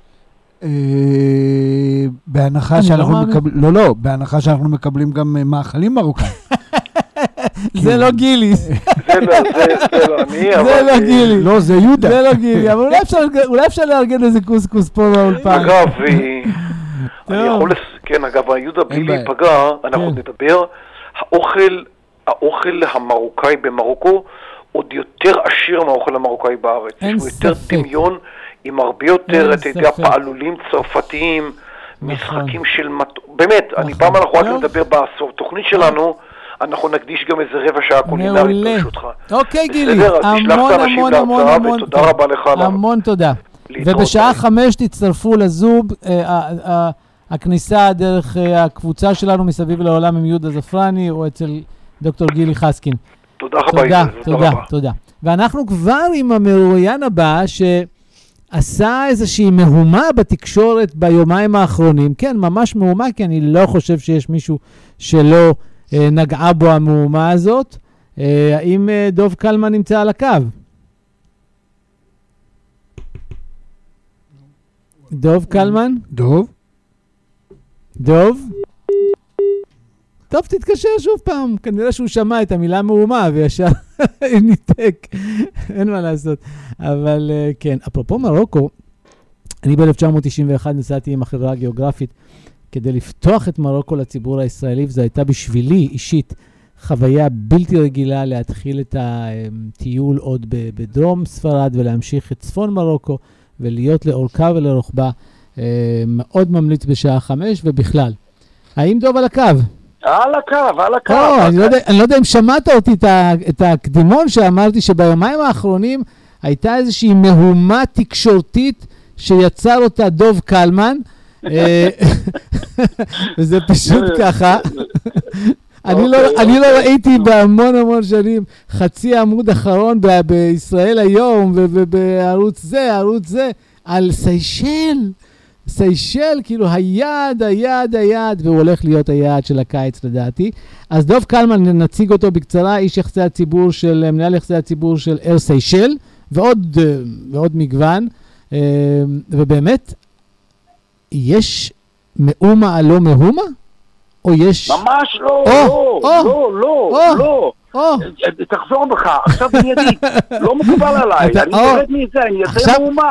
בהנחה שאנחנו מקבלים, לא, לא, בהנחה שאנחנו מקבלים גם מאכלים מרוקאים. זה לא גילי. זה לא אני, זה לא גילי. לא, זה יהודה. זה לא גילי, אבל אולי אפשר לארגן איזה קוסקוס פה באולפן. אגב, אני יכול, כן, אגב, יהודה, בלי להיפגע, אנחנו נדבר, האוכל, האוכל המרוקאי במרוקו עוד יותר עשיר מהאוכל המרוקאי בארץ. אין ספק. יש יותר דמיון עם הרבה יותר, אתה יודע, פעלולים צרפתיים, משחקים של, באמת, אני פעם אנחנו רק נדבר בתוכנית שלנו, אנחנו נקדיש גם איזה רבע שעה קולינרית ברשותך. אוקיי גילי, המון המון המון המון תודה רבה לך. המון תודה. ובשעה חמש תצטרפו לזוב, הכניסה דרך הקבוצה שלנו מסביב לעולם עם יהודה זפרני או אצל דוקטור גילי חסקין. תודה רבה. תודה, תודה, תודה. ואנחנו כבר עם המרואיין הבא שעשה איזושהי מהומה בתקשורת ביומיים האחרונים. כן, ממש מהומה, כי אני לא חושב שיש מישהו שלא נגעה בו המהומה הזאת. האם דוב קלמן נמצא על הקו? דוב קלמן? דוב? דוב? טוב, תתקשר שוב פעם. כנראה שהוא שמע את המילה מהומה וישר ניתק. אין מה לעשות. אבל כן, אפרופו מרוקו, אני ב-אלף תשע מאות תשעים ואחת נסעתי עם החברה הגיאוגרפית כדי לפתוח את מרוקו לציבור הישראלי, וזו הייתה בשבילי אישית חוויה בלתי רגילה להתחיל את הטיול עוד בדרום ספרד ולהמשיך את צפון מרוקו ולהיות לאורכה ולרוחבה. מאוד ממליץ בשעה חמש ובכלל. האם דוב על הקו? על הקו, על הקו. או, אני, לא יודע, אני לא יודע אם שמעת אותי את, ה, את הקדימון שאמרתי שביומיים האחרונים הייתה איזושהי מהומה תקשורתית שיצר אותה דוב קלמן, וזה פשוט ככה. אני לא, אני לא ראיתי בהמון המון שנים חצי עמוד אחרון ב- בישראל היום ובערוץ זה, ערוץ זה, על סיישל. סיישל, כאילו היעד, היעד, היעד, והוא הולך להיות היעד של הקיץ לדעתי. אז דוב קלמן, נציג אותו בקצרה, איש יחסי הציבור של, מנהל יחסי הציבור של אר סיישל, ועוד, ועוד מגוון. ובאמת, יש מאומה על לא מהומה? או יש... ממש לא, לא, לא, לא, לא. תחזור בך, עכשיו מיידית, לא מקובל עליי, אני יורד מזה, אני יוצא מאומה.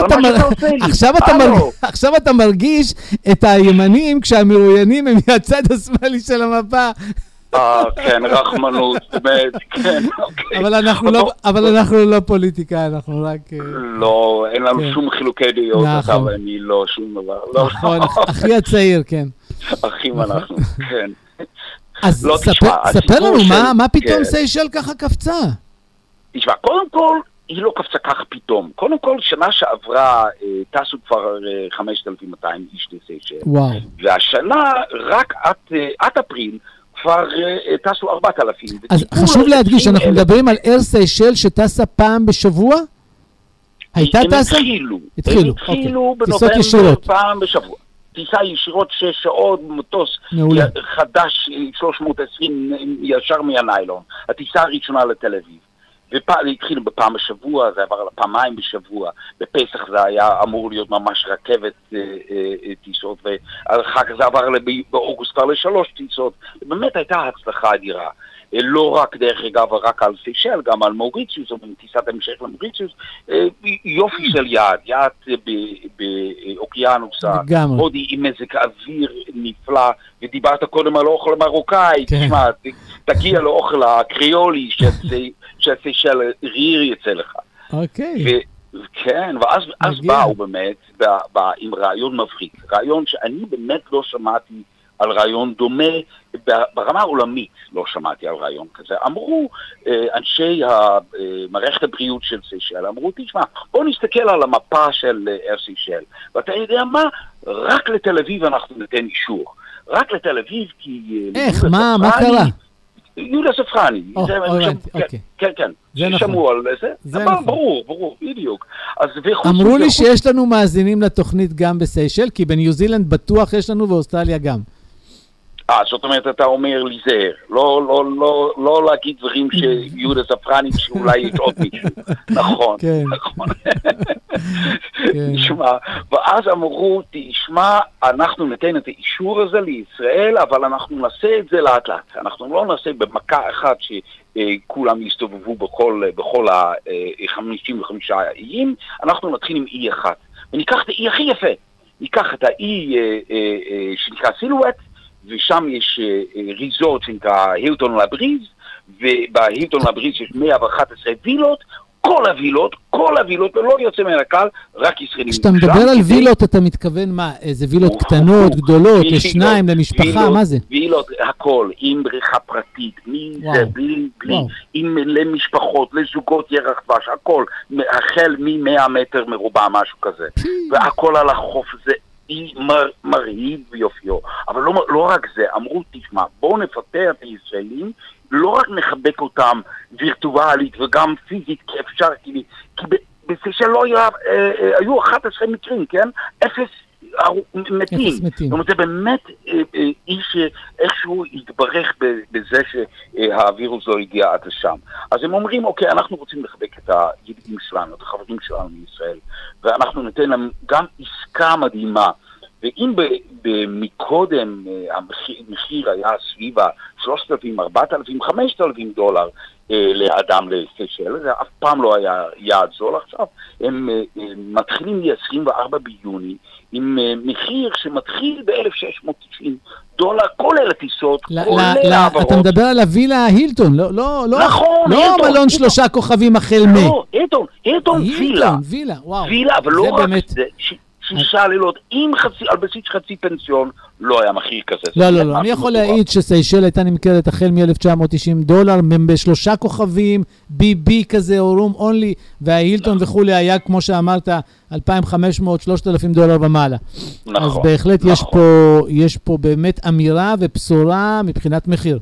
עכשיו אתה מרגיש את הימנים כשהמרואיינים הם מהצד השמאלי של המפה. אה, כן, רחמנות, באמת, כן, אוקיי. אבל אנחנו לא פוליטיקה, אנחנו רק... לא, אין לנו שום חילוקי דעות, אבל אני לא, שום דבר. נכון, אחי הצעיר, כן. אחים אנחנו, כן. אז ספר לנו, מה פתאום סיישל ככה קפצה? תשמע, קודם כל, היא לא קפצה ככה פתאום. קודם כל, שנה שעברה טסו כבר חמשת אלפים ומאתיים איש לסיישל. וואו. והשנה, רק עד אפריל, כבר טסו ארבעת אלפים. אז חשוב להדגיש, אנחנו מדברים על אר סיישל שטסה פעם בשבוע? הייתה טסה? הם התחילו. התחילו, התחילו בנובמבר פעם בשבוע. טיסה ישירות שש שעות במטוס חדש שלוש מאות ועשרים ישר מהניילון. הטיסה הראשונה לתל אביב. והתחילו בפעם בשבוע, זה עבר לפעמיים בשבוע. בפסח זה היה אמור להיות ממש רכבת טיסות, ואחר כך זה עבר באוגוסט כבר לשלוש טיסות. באמת הייתה הצלחה אדירה. לא רק דרך אגב, רק על סיישל, גם על מוריציוס, או בטיסת המשך למוריציוס, יופי של יעד, יעד באוקיינוס ההודי עם מזג אוויר נפלא, ודיברת קודם על אוכל מרוקאי, תשמע, תגיע לאוכל הקריולי שהסיישל ריר יצא לך. אוקיי. כן, ואז באו באמת עם רעיון מבריק, רעיון שאני באמת לא שמעתי על רעיון דומה, ברמה העולמית לא שמעתי על רעיון כזה. אמרו אנשי מערכת הבריאות של סיישל, אמרו, תשמע, בוא נסתכל על המפה של סיישל, ואתה יודע מה? רק לתל אביב אנחנו ניתן אישור. רק לתל אביב כי... איך? מה? מה קרה? יהודה ספרני. כן, כן. שמעו על זה. ברור, ברור, בדיוק. אמרו לי שיש לנו מאזינים לתוכנית גם בסיישל, כי בניו זילנד בטוח יש לנו ואוסטרליה גם. אה, זאת אומרת, אתה אומר להיזהר. לא, לא, לא, לא להגיד דברים שיהודה ספרני, שאולי יש עוד מישהו. נכון, נכון. תשמע, ואז אמרו, תשמע, אנחנו ניתן את האישור הזה לישראל, אבל אנחנו נעשה את זה לאט לאט. אנחנו לא נעשה במכה אחת שכולם יסתובבו בכל, בכל ה-חמישים וחמישה איים, אנחנו נתחיל עם אי אחד. וניקח את האי הכי יפה. ניקח את האי שנקרא סילואט, ושם יש ריזורט שנקרא הילטון לבריז, ובהילטון לבריז יש מאה ואחת עשרה וילות, כל הווילות, כל הווילות, ולא יוצא מן הכלל, רק ישראלים. כשאתה מדבר על וילות, אתה מתכוון מה? איזה וילות קטנות, גדולות, יש שניים למשפחה, מה זה? וילות, הכל, עם בריכה פרטית, מי זה, בלי, בלי, עם למשפחות, לזוגות ירח דבש, הכל, החל מ-מאה מטר מרובע, משהו כזה. והכל על החוף, זה מר, מרהיב ויופיו. אבל לא, לא רק זה, אמרו, תשמע, בואו נפטר את הישראלים, לא רק נחבק אותם וירטואלית וגם פיזית כאפשר, כי, כי בסיישל לא היה, אה, אה, היו אחת עשרה מקרים, כן? אפס מתים. אפס מתים. זאת אומרת, זה באמת אה, אה, איש איכשהו התברך בזה שהווירוס לא הגיע עד לשם. אז הם אומרים, אוקיי, אנחנו רוצים לחבק את הידידים שלנו, את החברים שלנו מישראל, ואנחנו ניתן להם גם עסקה מדהימה, ואם מקודם המחיר היה סביב ה-שלושת אלפים, ארבעת אלפים, חמשת אלפים דולר לאדם לסיישל, זה אף פעם לא היה יעד זול. עכשיו הם מתחילים ל-עשרים וארבעה ביוני עם מחיר שמתחיל ב-אלף שש מאות תשעים דולר, כולל הטיסות, כולל העברות. אתה מדבר על הווילה ההילטון, לא מלון שלושה כוכבים החל מ... לא, הילטון, הילטון וילה. וילה, וואו. וילה, אבל לא רק זה... שישה לילות, עם חצי, על בסיס חצי פנסיון, לא היה מחיר כזה. לא, לא, לא, אני יכול להעיד שסיישל הייתה נמכרת החל מ-אלף תשע מאות תשעים דולר, בשלושה כוכבים, בי בי כזה, או רום אונלי, וההילטון וכולי היה, כמו שאמרת, אלפיים וחמש מאות שלושת אלפים דולר ומעלה. נכון. אז בהחלט יש פה, יש פה באמת אמירה ובשורה מבחינת מחיר.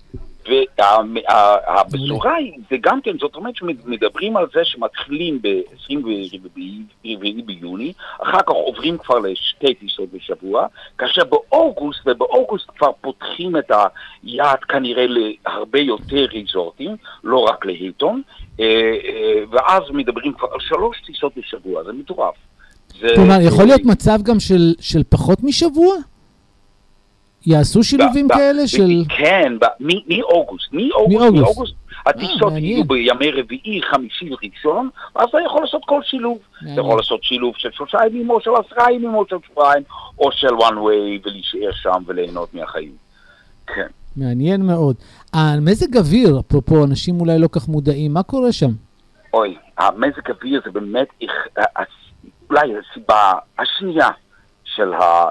והבשורה היא, זה גם כן, זאת אומרת שמדברים על זה שמתחילים ב-עשרים ורביעי ביוני, אחר כך עוברים כבר לשתי טיסות בשבוע, כאשר באוגוסט, ובאוגוסט כבר פותחים את היעד כנראה להרבה יותר ריזורטים, לא רק להילטון, ואז מדברים כבר על שלוש טיסות בשבוע, זה מטורף. כלומר, יכול להיות מצב גם של פחות משבוע? יעשו שילובים כאלה של... כן, מאוגוסט, מאוגוסט, הטיסות יהיו בימי רביעי, חמישי וראשון, אז אתה יכול לעשות כל שילוב. אתה יכול לעשות שילוב של שלושה ימים, או של עשרה ימים, או של שבועיים, או של one way, ולהישאר שם וליהנות מהחיים. כן. מעניין מאוד. המזג אוויר, אפרופו, אנשים אולי לא כך מודעים, מה קורה שם? אוי, המזג אוויר זה באמת אולי הסיבה השנייה של ה...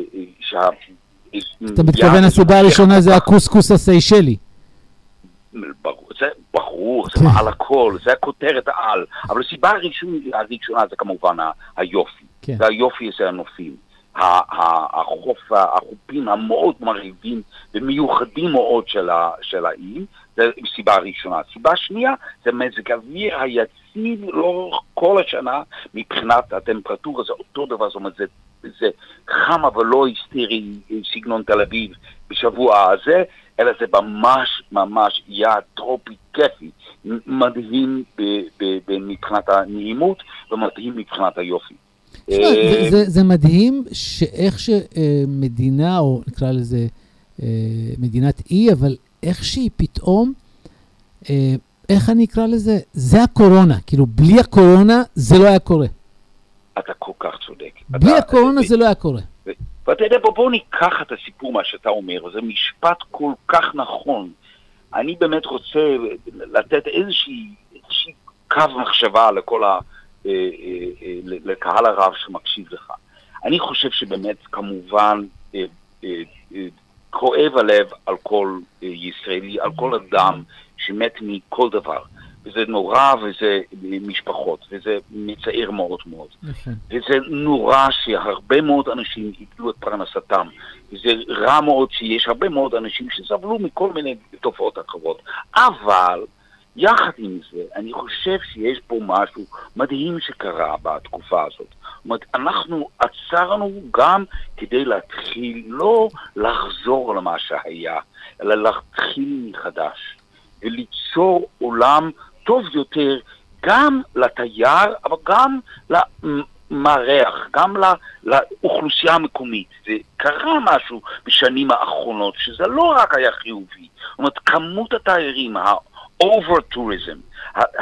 אתה מתכוון הסיבה הראשונה זה הקוסקוס הסיישלי. זה ברור, זה מעל הכל, זה הכותרת העל. אבל הסיבה הראשונה זה כמובן היופי. זה היופי, זה הנופים. החופים המאוד מרהיבים ומיוחדים מאוד של האי, זה הסיבה הראשונה. הסיבה השנייה זה מזג אוויר היציב לאורך כל השנה מבחינת הטמפרטורה, זה אותו דבר, זאת אומרת, זה זה חם אבל לא היסטרי סגנון תל אביב בשבוע הזה, אלא זה ממש ממש יעד טרופי כיפי, מדהים מבחינת הנעימות ומדהים מבחינת היופי. זה מדהים שאיך שמדינה, או נקרא לזה מדינת אי, אבל איך שהיא פתאום, איך אני אקרא לזה? זה הקורונה, כאילו בלי הקורונה זה לא היה קורה. אתה כל כך צודק. בלי הקורונה זה לא היה קורה. ואתה יודע, בואו ניקח את הסיפור מה שאתה אומר, זה משפט כל כך נכון. אני באמת רוצה לתת איזושהי קו מחשבה לכל ה... לקהל הרב שמקשיב לך. אני חושב שבאמת כמובן כואב הלב על כל ישראלי, על כל אדם שמת מכל דבר. וזה נורא, וזה משפחות, וזה מצער מאוד מאוד. וזה נורא שהרבה מאוד אנשים איבדו את פרנסתם. וזה רע מאוד שיש הרבה מאוד אנשים שסבלו מכל מיני תופעות אחרות. אבל, יחד עם זה, אני חושב שיש פה משהו מדהים שקרה בתקופה הזאת. זאת אומרת, אנחנו עצרנו גם כדי להתחיל, לא לחזור למה שהיה, אלא להתחיל מחדש. וליצור עולם טוב יותר גם לתייר, אבל גם למערך, גם לאוכלוסייה המקומית. וקרה משהו בשנים האחרונות, שזה לא רק היה חיובי. זאת אומרת, כמות התיירים, ה-over-tourism,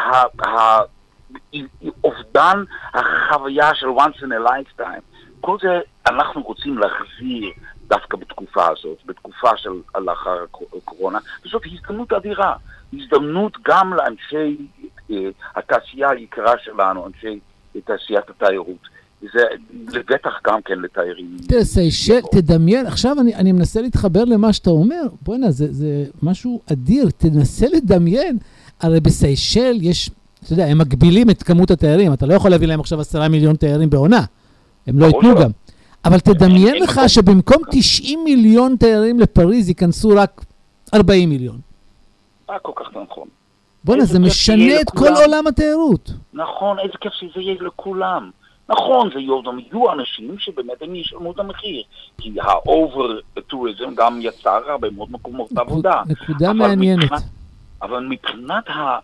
האובדן החוויה של once in a lifetime, כל זה אנחנו רוצים להחזיר דווקא בתקופה הזאת, בתקופה של לאחר הקורונה, וזאת הזדמנות אדירה. הזדמנות גם לאנשי אה, התעשייה היקרה שלנו, אנשי תעשיית התיירות. זה לבטח גם כן לתיירים. תראה, סיישל, תדמיין, עכשיו אני, אני מנסה להתחבר למה שאתה אומר, בוא'נה, זה, זה משהו אדיר, תנסה לדמיין, הרי בסיישל יש, אתה יודע, הם מגבילים את כמות התיירים, אתה לא יכול להביא להם עכשיו עשרה מיליון תיירים בעונה, הם לא ייתנו גם. אבל תדמיין לך שבמקום תשעים מיליון תיירים לפריז ייכנסו רק ארבעים מיליון. אה, כל כך נכון. בוא'נה, זה משנה את כל עולם התיירות. נכון, איזה כיף שזה יהיה לכולם. נכון, זה יהיו אנשים שבאמת הם ישלמו את המחיר. כי האובר-טוריזם גם יצר הרבה מאוד מקומות עבודה. נקודה מעניינת. אבל מבחינת ה...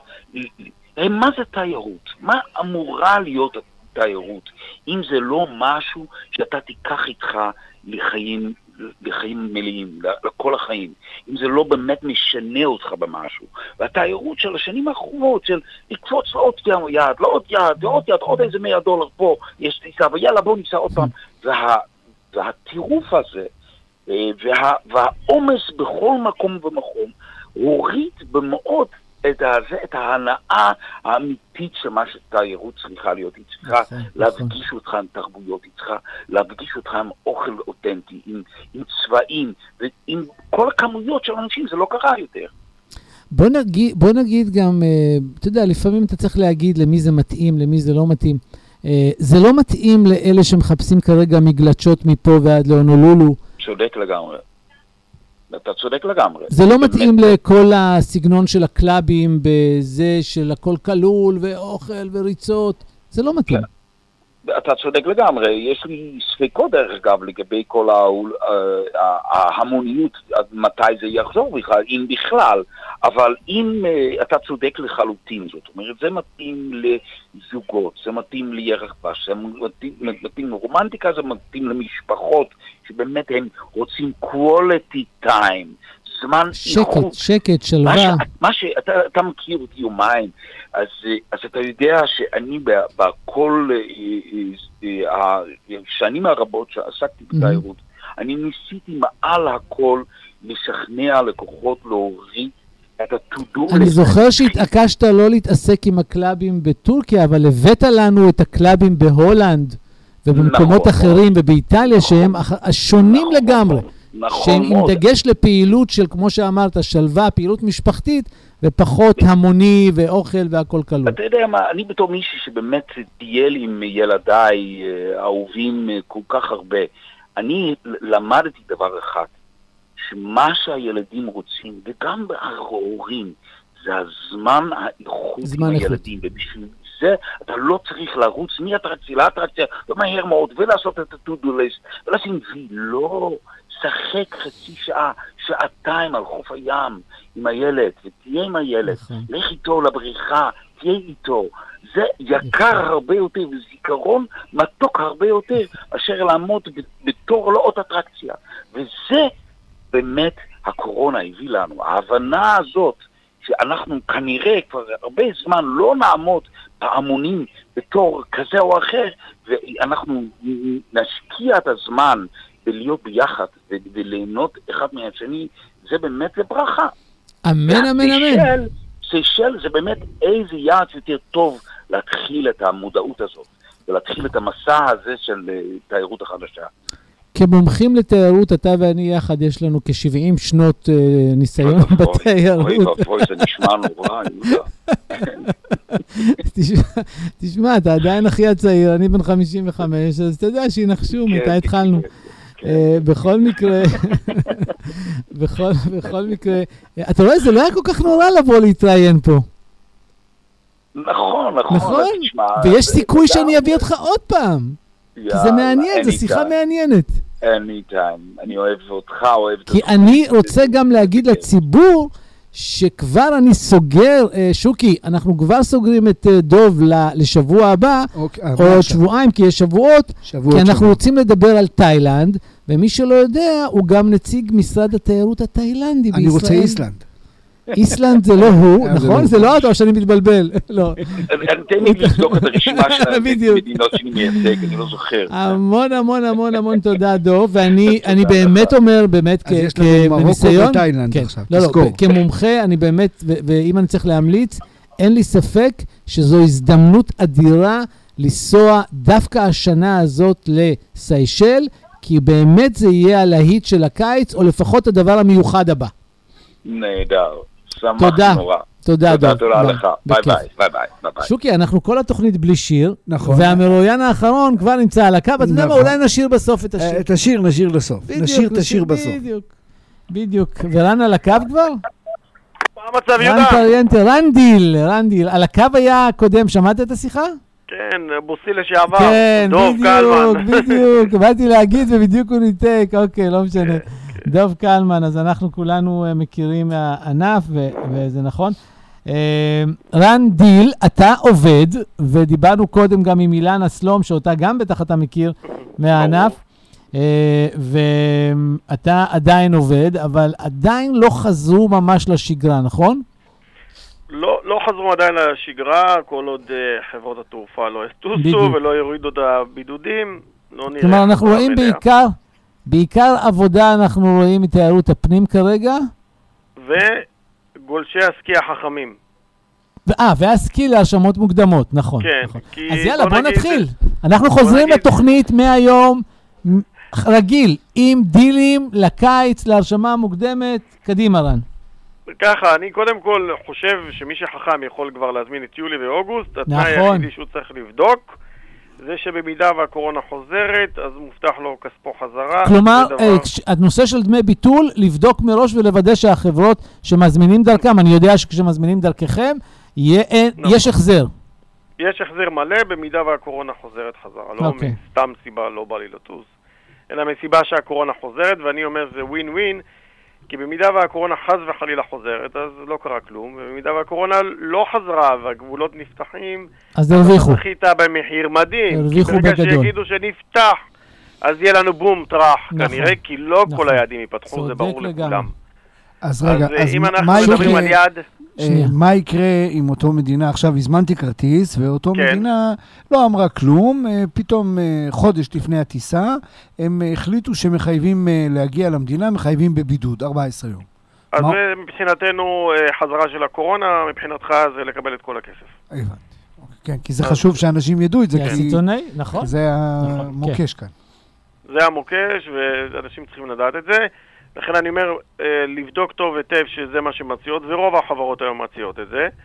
מה זה תיירות? מה אמורה להיות תיירות? אם זה לא משהו שאתה תיקח איתך לחיים... לחיים מלאים, לכל החיים. אם זה לא באמת משנה אותך במשהו. והתיירות של השנים האחרונות, של לקפוץ לעוד יד, לעוד יד, לעוד יד, עוד איזה מאה דולר פה, יש טיסה, ויאללה בוא ניסע עוד פעם. וה, והטירוף הזה, וה, והעומס בכל מקום ומקום, הוריד במאוד את, הזה, את ההנאה האמיתית של מה שתיירות צריכה להיות. היא צריכה להפגיש אותך עם תרבויות, היא צריכה להפגיש אותך עם אוכל אותנטי, עם, עם צבעים, ועם כל הכמויות של אנשים, זה לא קרה יותר. בוא נגיד, בוא נגיד גם, אתה יודע, לפעמים אתה צריך להגיד למי זה מתאים, למי זה לא מתאים. זה לא מתאים לאלה שמחפשים כרגע מגלצ'ות מפה ועד להונולולו. צודק לגמרי. אתה צודק לגמרי. זה לא מתאים לכל הסגנון של הקלאבים בזה של הכל כלול ואוכל וריצות. זה לא מתאים. אתה צודק לגמרי. יש לי ספקות דרך אגב לגבי כל ההמוניות, מתי זה יחזור בכלל, אם בכלל. אבל אם אתה צודק לחלוטין, זאת אומרת, זה מתאים לזוגות, זה מתאים לירח בש, זה מתאים לרומנטיקה, זה מתאים למשפחות שבאמת הם רוצים quality time, זמן איכות. שקט, שקט, שלווה. מה שאתה אתה מכיר אותי יומיים, אז, אז אתה יודע שאני בכל השנים הרבות שעסקתי בתיירות, אני ניסיתי מעל הכל לשכנע לקוחות להוריד את הטודו. אני זוכר שהתעקשת לא להתעסק עם הקלאבים בטורקיה, אבל הבאת לנו את הקלאבים בהולנד ובמקומות אחרים ובאיטליה שהם השונים לגמרי. שהם עם דגש לפעילות של, כמו שאמרת, שלווה, פעילות משפחתית, ופחות המוני ואוכל והכל כלום. אתה יודע מה, אני בתור מישהו שבאמת טייל עם ילדיי אהובים כל כך הרבה, אני למדתי דבר אחד, שמה שהילדים רוצים, וגם ההורים, זה הזמן האיכות עם הילדים, ובשביל זה אתה לא צריך לרוץ מאטרקציה לאטרקציה, ומהר מאוד, ולעשות את ה-to-do list, ולשים וי, לא, שחק חצי שעה, שעתיים על חוף הים עם הילד, ותהיה עם הילד, לך איתו לבריחה, תהיה איתו, זה יקר הרבה יותר, וזיכרון מתוק הרבה יותר, אשר לעמוד בתור לא עוד אטרקציה, וזה באמת הקורונה הביא לנו, ההבנה הזאת, שאנחנו כנראה כבר הרבה זמן לא נעמוד פעמונים בתור כזה או אחר, ואנחנו נשקיע את הזמן בלהיות ביחד וליהנות אחד מהשני, זה באמת לברכה. אמן, אמן, אמן. סיישל זה באמת איזה יעד יותר טוב להתחיל את המודעות הזאת, ולהתחיל את המסע הזה של תיירות החדשה. כמומחים לתיירות, אתה ואני יחד, יש לנו כ-שבעים שנות ניסיון בתיירות. אוי ואבוי, זה נשמע נורא, יהודה. תשמע, אתה עדיין הכי הצעיר, אני בן חמישים וחמש, אז אתה יודע שינחשו מתי התחלנו. בכל מקרה, בכל מקרה, אתה רואה, זה לא היה כל כך נורא לבוא להתראיין פה. נכון, נכון. נכון, ויש סיכוי שאני אביא אותך עוד פעם. כי זה מעניין, זו שיחה מעניינת. anytime, אני אוהב אותך, אוהב אותך. כי אני רוצה גם להגיד לציבור, שכבר אני סוגר, שוקי, אנחנו כבר סוגרים את דוב לשבוע הבא, או שבועיים, כי יש שבועות, כי אנחנו רוצים לדבר על תאילנד, ומי שלא יודע, הוא גם נציג משרד התיירות התאילנדי בישראל. אני רוצה איסלנד. איסלנד זה לא הוא, נכון? זה לא אותו שאני מתבלבל. לא. תן לי לבדוק את הרשימה של המדינות שאני מייצג, אני לא זוכר. המון המון המון המון תודה דוב, ואני באמת אומר, באמת כניסיון, אז יש לנו מרוקו ותאילנד עכשיו, תזכור. כמומחה, אני באמת, ואם אני צריך להמליץ, אין לי ספק שזו הזדמנות אדירה לנסוע דווקא השנה הזאת לסיישל, כי באמת זה יהיה הלהיט של הקיץ, או לפחות הדבר המיוחד הבא. נהדר. תודה. תודה, תודה, תודה לך. ביי ביי, ביי ביי. שוקי, אנחנו כל התוכנית בלי שיר, נכון. והמרואיין האחרון כבר נמצא על הקו, אתה יודע מה, אולי נשאיר בסוף את השיר. את השיר נשאיר לסוף. נשאיר את השיר בסוף. בדיוק, בדיוק. ורן על הקו כבר? מה המצב, יהודה? רן פריינטה, רנדיל, רנדיל. על הקו היה קודם, שמעת את השיחה? כן, בוסי לשעבר. כן, בדיוק, בדיוק. באתי להגיד ובדיוק הוא ניתק, אוקיי, לא משנה. דוב קלמן, אז אנחנו כולנו מכירים מהענף, וזה נכון. רן דיל, אתה עובד, ודיברנו קודם גם עם אילן אסלום, שאותה גם בטח אתה מכיר מהענף, ואתה עדיין עובד, אבל עדיין לא חזרו ממש לשגרה, נכון? לא, לא חזרו עדיין לשגרה, כל עוד חברות התעופה לא יסטוסו ולא יורידו את הבידודים, לא נראה. כלומר, אנחנו רואים בעיקר... בעיקר עבודה אנחנו רואים מתיירות הפנים כרגע. וגולשי הסקי החכמים. אה, והסקי להרשמות מוקדמות, נכון. כן. נכון. אז יאללה, בוא נתחיל. אנחנו חוזרים לתוכנית מהיום רגיל, עם דילים לקיץ, להרשמה מוקדמת. קדימה, רן. ככה, אני קודם כל חושב שמי שחכם יכול כבר להזמין את יולי ואוגוסט. נכון. התנאי היחידי שהוא צריך לבדוק. זה שבמידה והקורונה חוזרת, אז מובטח לו כספו חזרה. כלומר, הנושא של דמי ביטול, לבדוק מראש ולוודא שהחברות שמזמינים דרכם, אני יודע שכשמזמינים דרככם, יש החזר. יש החזר מלא במידה והקורונה חוזרת חזרה. לא מסתם סיבה לא בא לי לטוס, אלא מסיבה שהקורונה חוזרת, ואני אומר זה ווין ווין, כי במידה והקורונה חז וחלילה חוזרת, אז לא קרה כלום, ובמידה והקורונה לא חזרה והגבולות נפתחים, אז הרוויחו. אז זכית במחיר מדהים. הרוויחו בגדול. כי ברגע שיגידו שנפתח, אז יהיה לנו בום טרח, נכון, כנראה, כי לא נכון. כל היעדים ייפתחו, זה ברור לגמרי. לכולם. אז רגע, אז, אז אם אנחנו מה מדברים יקרה, על יעד... אה, מה יקרה עם אותו מדינה? עכשיו הזמנתי כרטיס, ואותו כן. מדינה לא אמרה כלום, אה, פתאום אה, חודש לפני הטיסה, הם אה, החליטו שמחייבים אה, להגיע למדינה, מחייבים בבידוד, ארבעה עשר יום. אז מה... מבחינתנו חזרה של הקורונה, מבחינתך זה לקבל את כל הכסף. הבנתי. כן, כי זה חשוב שאנשים ידעו את זה, כי הסיטונאי, נכון. זה המוקש כאן. זה המוקש, ואנשים צריכים לדעת את זה. לכן אני אומר, לבדוק טוב היטב שזה מה שמציעות, ורוב החברות היום מציעות את זה.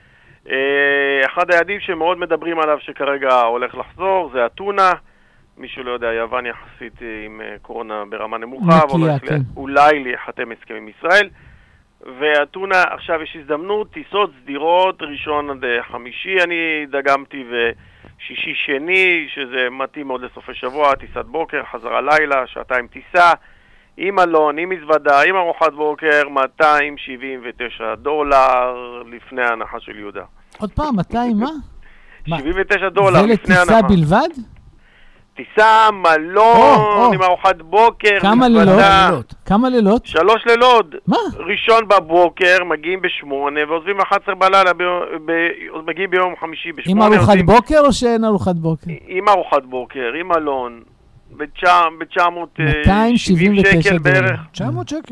אחד היעדים שמאוד מדברים עליו שכרגע הולך לחזור, זה הטונה. מישהו לא יודע, יוון יחסית עם קורונה ברמה נמוכה, אולי להיחתם הסכם עם ישראל. והטונה, עכשיו יש הזדמנות, טיסות סדירות, ראשון עד חמישי אני דגמתי, ושישי שני, שזה מתאים מאוד לסופי שבוע, טיסת בוקר, חזרה לילה, שעתיים טיסה, עם מלון, עם מזוודה, עם ארוחת בוקר, מאתיים שבעים ותשע דולר לפני ההנחה של יהודה. עוד פעם, מאתיים מה? שבעים ותשע דולר לפני ההנחה. זה לטיסה בלבד? טיסה, מלון, עם ארוחת בוקר, כמה לילות? כמה לילות? שלוש לילות. מה? ראשון בבוקר, מגיעים בשמונה, ועוזבים אחת עשרה בלילה, מגיעים ביום חמישי בשמונה. עם ארוחת בוקר או שאין ארוחת בוקר? עם ארוחת בוקר, עם מלון, ב-תשע מאות שבעים שקל בערך. תשע מאות שקל.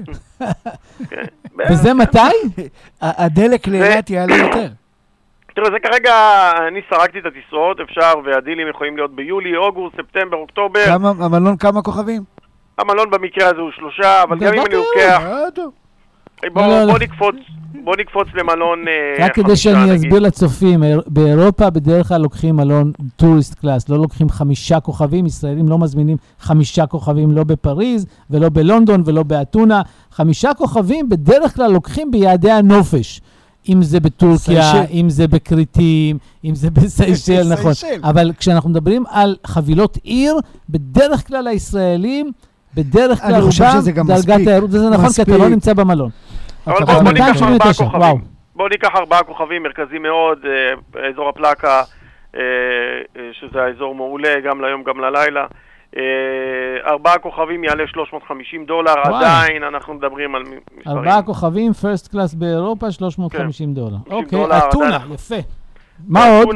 וזה מתי? הדלק לאילת יעלה יותר. תראה, זה כרגע, אני סרקתי את הטיסות, אפשר, והדילים יכולים להיות ביולי, אוגוסט, ספטמבר, אוקטובר. כמה, המלון כמה כוכבים? המלון במקרה הזה הוא שלושה, אבל גם אם אני לוקח... בוא נקפוץ, בוא נקפוץ למלון... רק כדי שאני אסביר לצופים, באירופה בדרך כלל לוקחים מלון טוריסט קלאס, לא לוקחים חמישה כוכבים, ישראלים לא מזמינים חמישה כוכבים, לא בפריז ולא בלונדון ולא באתונה, חמישה כוכבים בדרך כלל לוקחים ביעדי הנופש. אם זה בטורקיה, אם זה בקריטים, אם זה בסיישל, נכון. אבל כשאנחנו מדברים על חבילות עיר, בדרך כלל הישראלים, בדרך כלל רובם דרגת העירות, וזה נכון, כי אתה לא נמצא במלון. אבל בוא ניקח ארבעה כוכבים. בוא ניקח ארבעה כוכבים מרכזי מאוד, אזור הפלקה, שזה האזור מעולה, גם ליום, גם ללילה. ארבעה כוכבים יעלה שלוש מאות וחמישים דולר, עדיין אנחנו מדברים על מספרים. ארבעה כוכבים, פרסט קלאס באירופה, שלוש מאות וחמישים דולר. אוקיי, אתונה, יפה. מה עוד?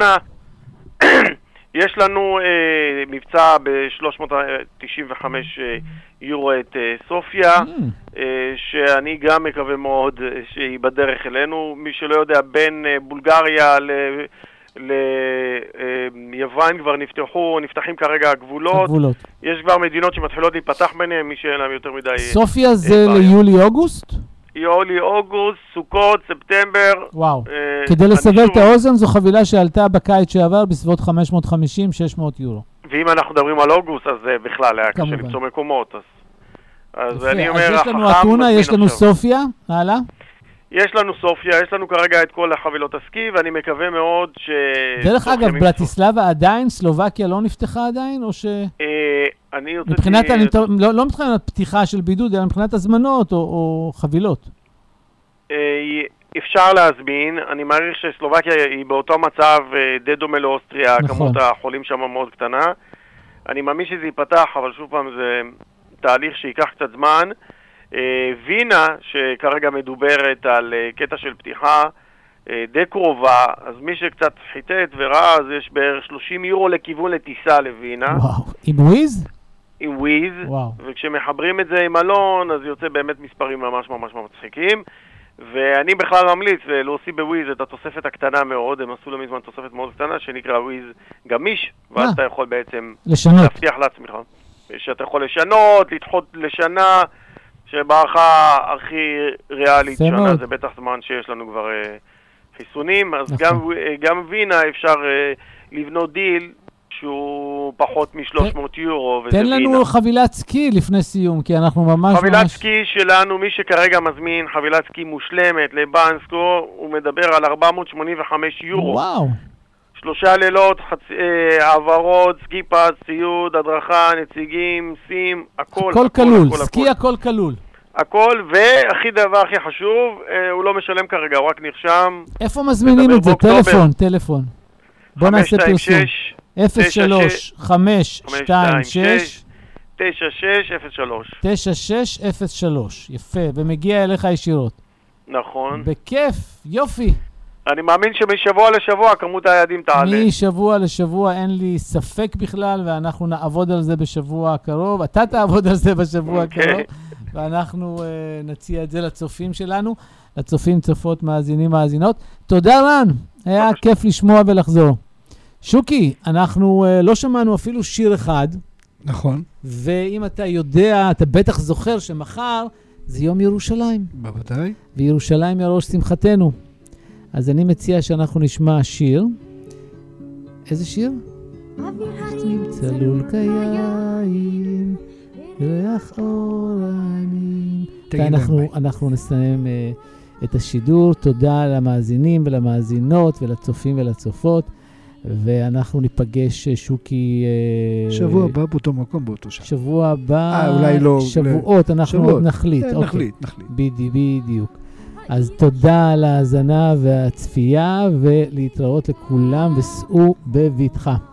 יש לנו מבצע ב-שלוש מאות תשעים וחמש יורו את סופיה, שאני גם מקווה מאוד שהיא בדרך אלינו. מי שלא יודע, בין בולגריה ל... ליוון כבר נפתחו, נפתחים כרגע הגבולות. הגבולות. יש כבר מדינות שמתחילות להיפתח ביניהם, מי שאין להם יותר מדי... סופיה זה ליולי-אוגוסט? יולי-אוגוסט, סוכות, ספטמבר. וואו. אה, כדי לסבר את האוזן, זו חבילה שעלתה בקיץ שעבר בסביבות חמש מאות וחמישים שש מאות יורו. ואם אנחנו מדברים על אוגוסט, אז זה בכלל היה קשה למצוא מקומות. אז, אז אני אומר... אז יש לנו אתונה, יש לנו סופיה, הלאה? יש לנו סופיה, יש לנו כרגע את כל החבילות הסקי, ואני מקווה מאוד ש... דרך אגב, ברטיסלבה עדיין, סלובקיה לא נפתחה עדיין, או ש... אני רוצה... מבחינת, לא מבחינת פתיחה של בידוד, אלא מבחינת הזמנות או חבילות. אפשר להזמין, אני מעריך שסלובקיה היא באותו מצב די דומה לאוסטריה, כמות החולים שם מאוד קטנה. אני מאמין שזה ייפתח, אבל שוב פעם זה תהליך שיקח קצת זמן. וינה, שכרגע מדוברת על קטע של פתיחה די קרובה, אז מי שקצת חיטט וראה, אז יש בערך שלושים יורו לכיוון לטיסה לווינה. וואו, עם וויז? עם וויז, וואו. וכשמחברים את זה עם אלון, אז יוצא באמת מספרים ממש ממש מצחיקים. ואני בכלל ממליץ להוסיף בוויז את התוספת הקטנה מאוד, הם עשו למזמן תוספת מאוד קטנה, שנקרא וויז גמיש, ואז אתה יכול בעצם לשנות. להבטיח לעצמך. שאתה יכול לשנות, לדחות לשנה, שבערכה הכי ריאלית שנה, מאוד. זה בטח זמן שיש לנו כבר uh, חיסונים, אז נכון. גם, uh, גם וינה אפשר uh, לבנות דיל שהוא פחות מ-שלוש מאות יורו. תן לנו וינה. חבילת סקי לפני סיום, כי אנחנו ממש... חבילת ממש... סקי שלנו, מי שכרגע מזמין חבילת סקי מושלמת לבנסקו, הוא מדבר על ארבע מאות שמונים וחמש יורו. וואו. שלושה לילות, חצ... אה, עברות, סקי פס, ציוד, הדרכה, נציגים, סים, הכל. הכל כלול, סקי הכל כלול. הכל, והכי דבר הכי חשוב, אה, הוא לא משלם כרגע, הוא רק נרשם. איפה מזמינים את זה? טלפון, טלפון. בוא נעשה פרסום. אפס שלוש חמש שתיים שש תשע שש אפס שלוש תשע שש אפס שלוש. יפה, ומגיע אליך ישירות. נכון. בכיף, יופי. אני מאמין שמשבוע לשבוע כמות היעדים תעלה. משבוע לשבוע אין לי ספק בכלל, ואנחנו נעבוד על זה בשבוע הקרוב. אתה תעבוד על זה בשבוע הקרוב, ואנחנו uh, נציע את זה לצופים שלנו, לצופים, צופות, מאזינים, מאזינות. תודה רן, היה כיף לשמוע ולחזור. שוקי, אנחנו uh, לא שמענו אפילו שיר אחד. נכון. ואם אתה יודע, אתה בטח זוכר שמחר זה יום ירושלים. בוודאי. וירושלים היא ראש שמחתנו. אז אני מציע שאנחנו נשמע שיר. איזה שיר? צלול כיין, ריח אורנים. ואנחנו אנחנו נסיים uh, את השידור. תודה למאזינים ולמאזינות ולצופים ולצופות. ואנחנו ניפגש, שוקי... שבוע הבא באותו מקום, באותו שעה. שבוע הבא... אה, אולי לא... שבועות, אנחנו שבועות. נחליט. כן, אוקיי. נחליט, נחליט. בדיוק, בדיוק. אז תודה על ההאזנה והצפייה, ולהתראות לכולם, וסעו בביתך.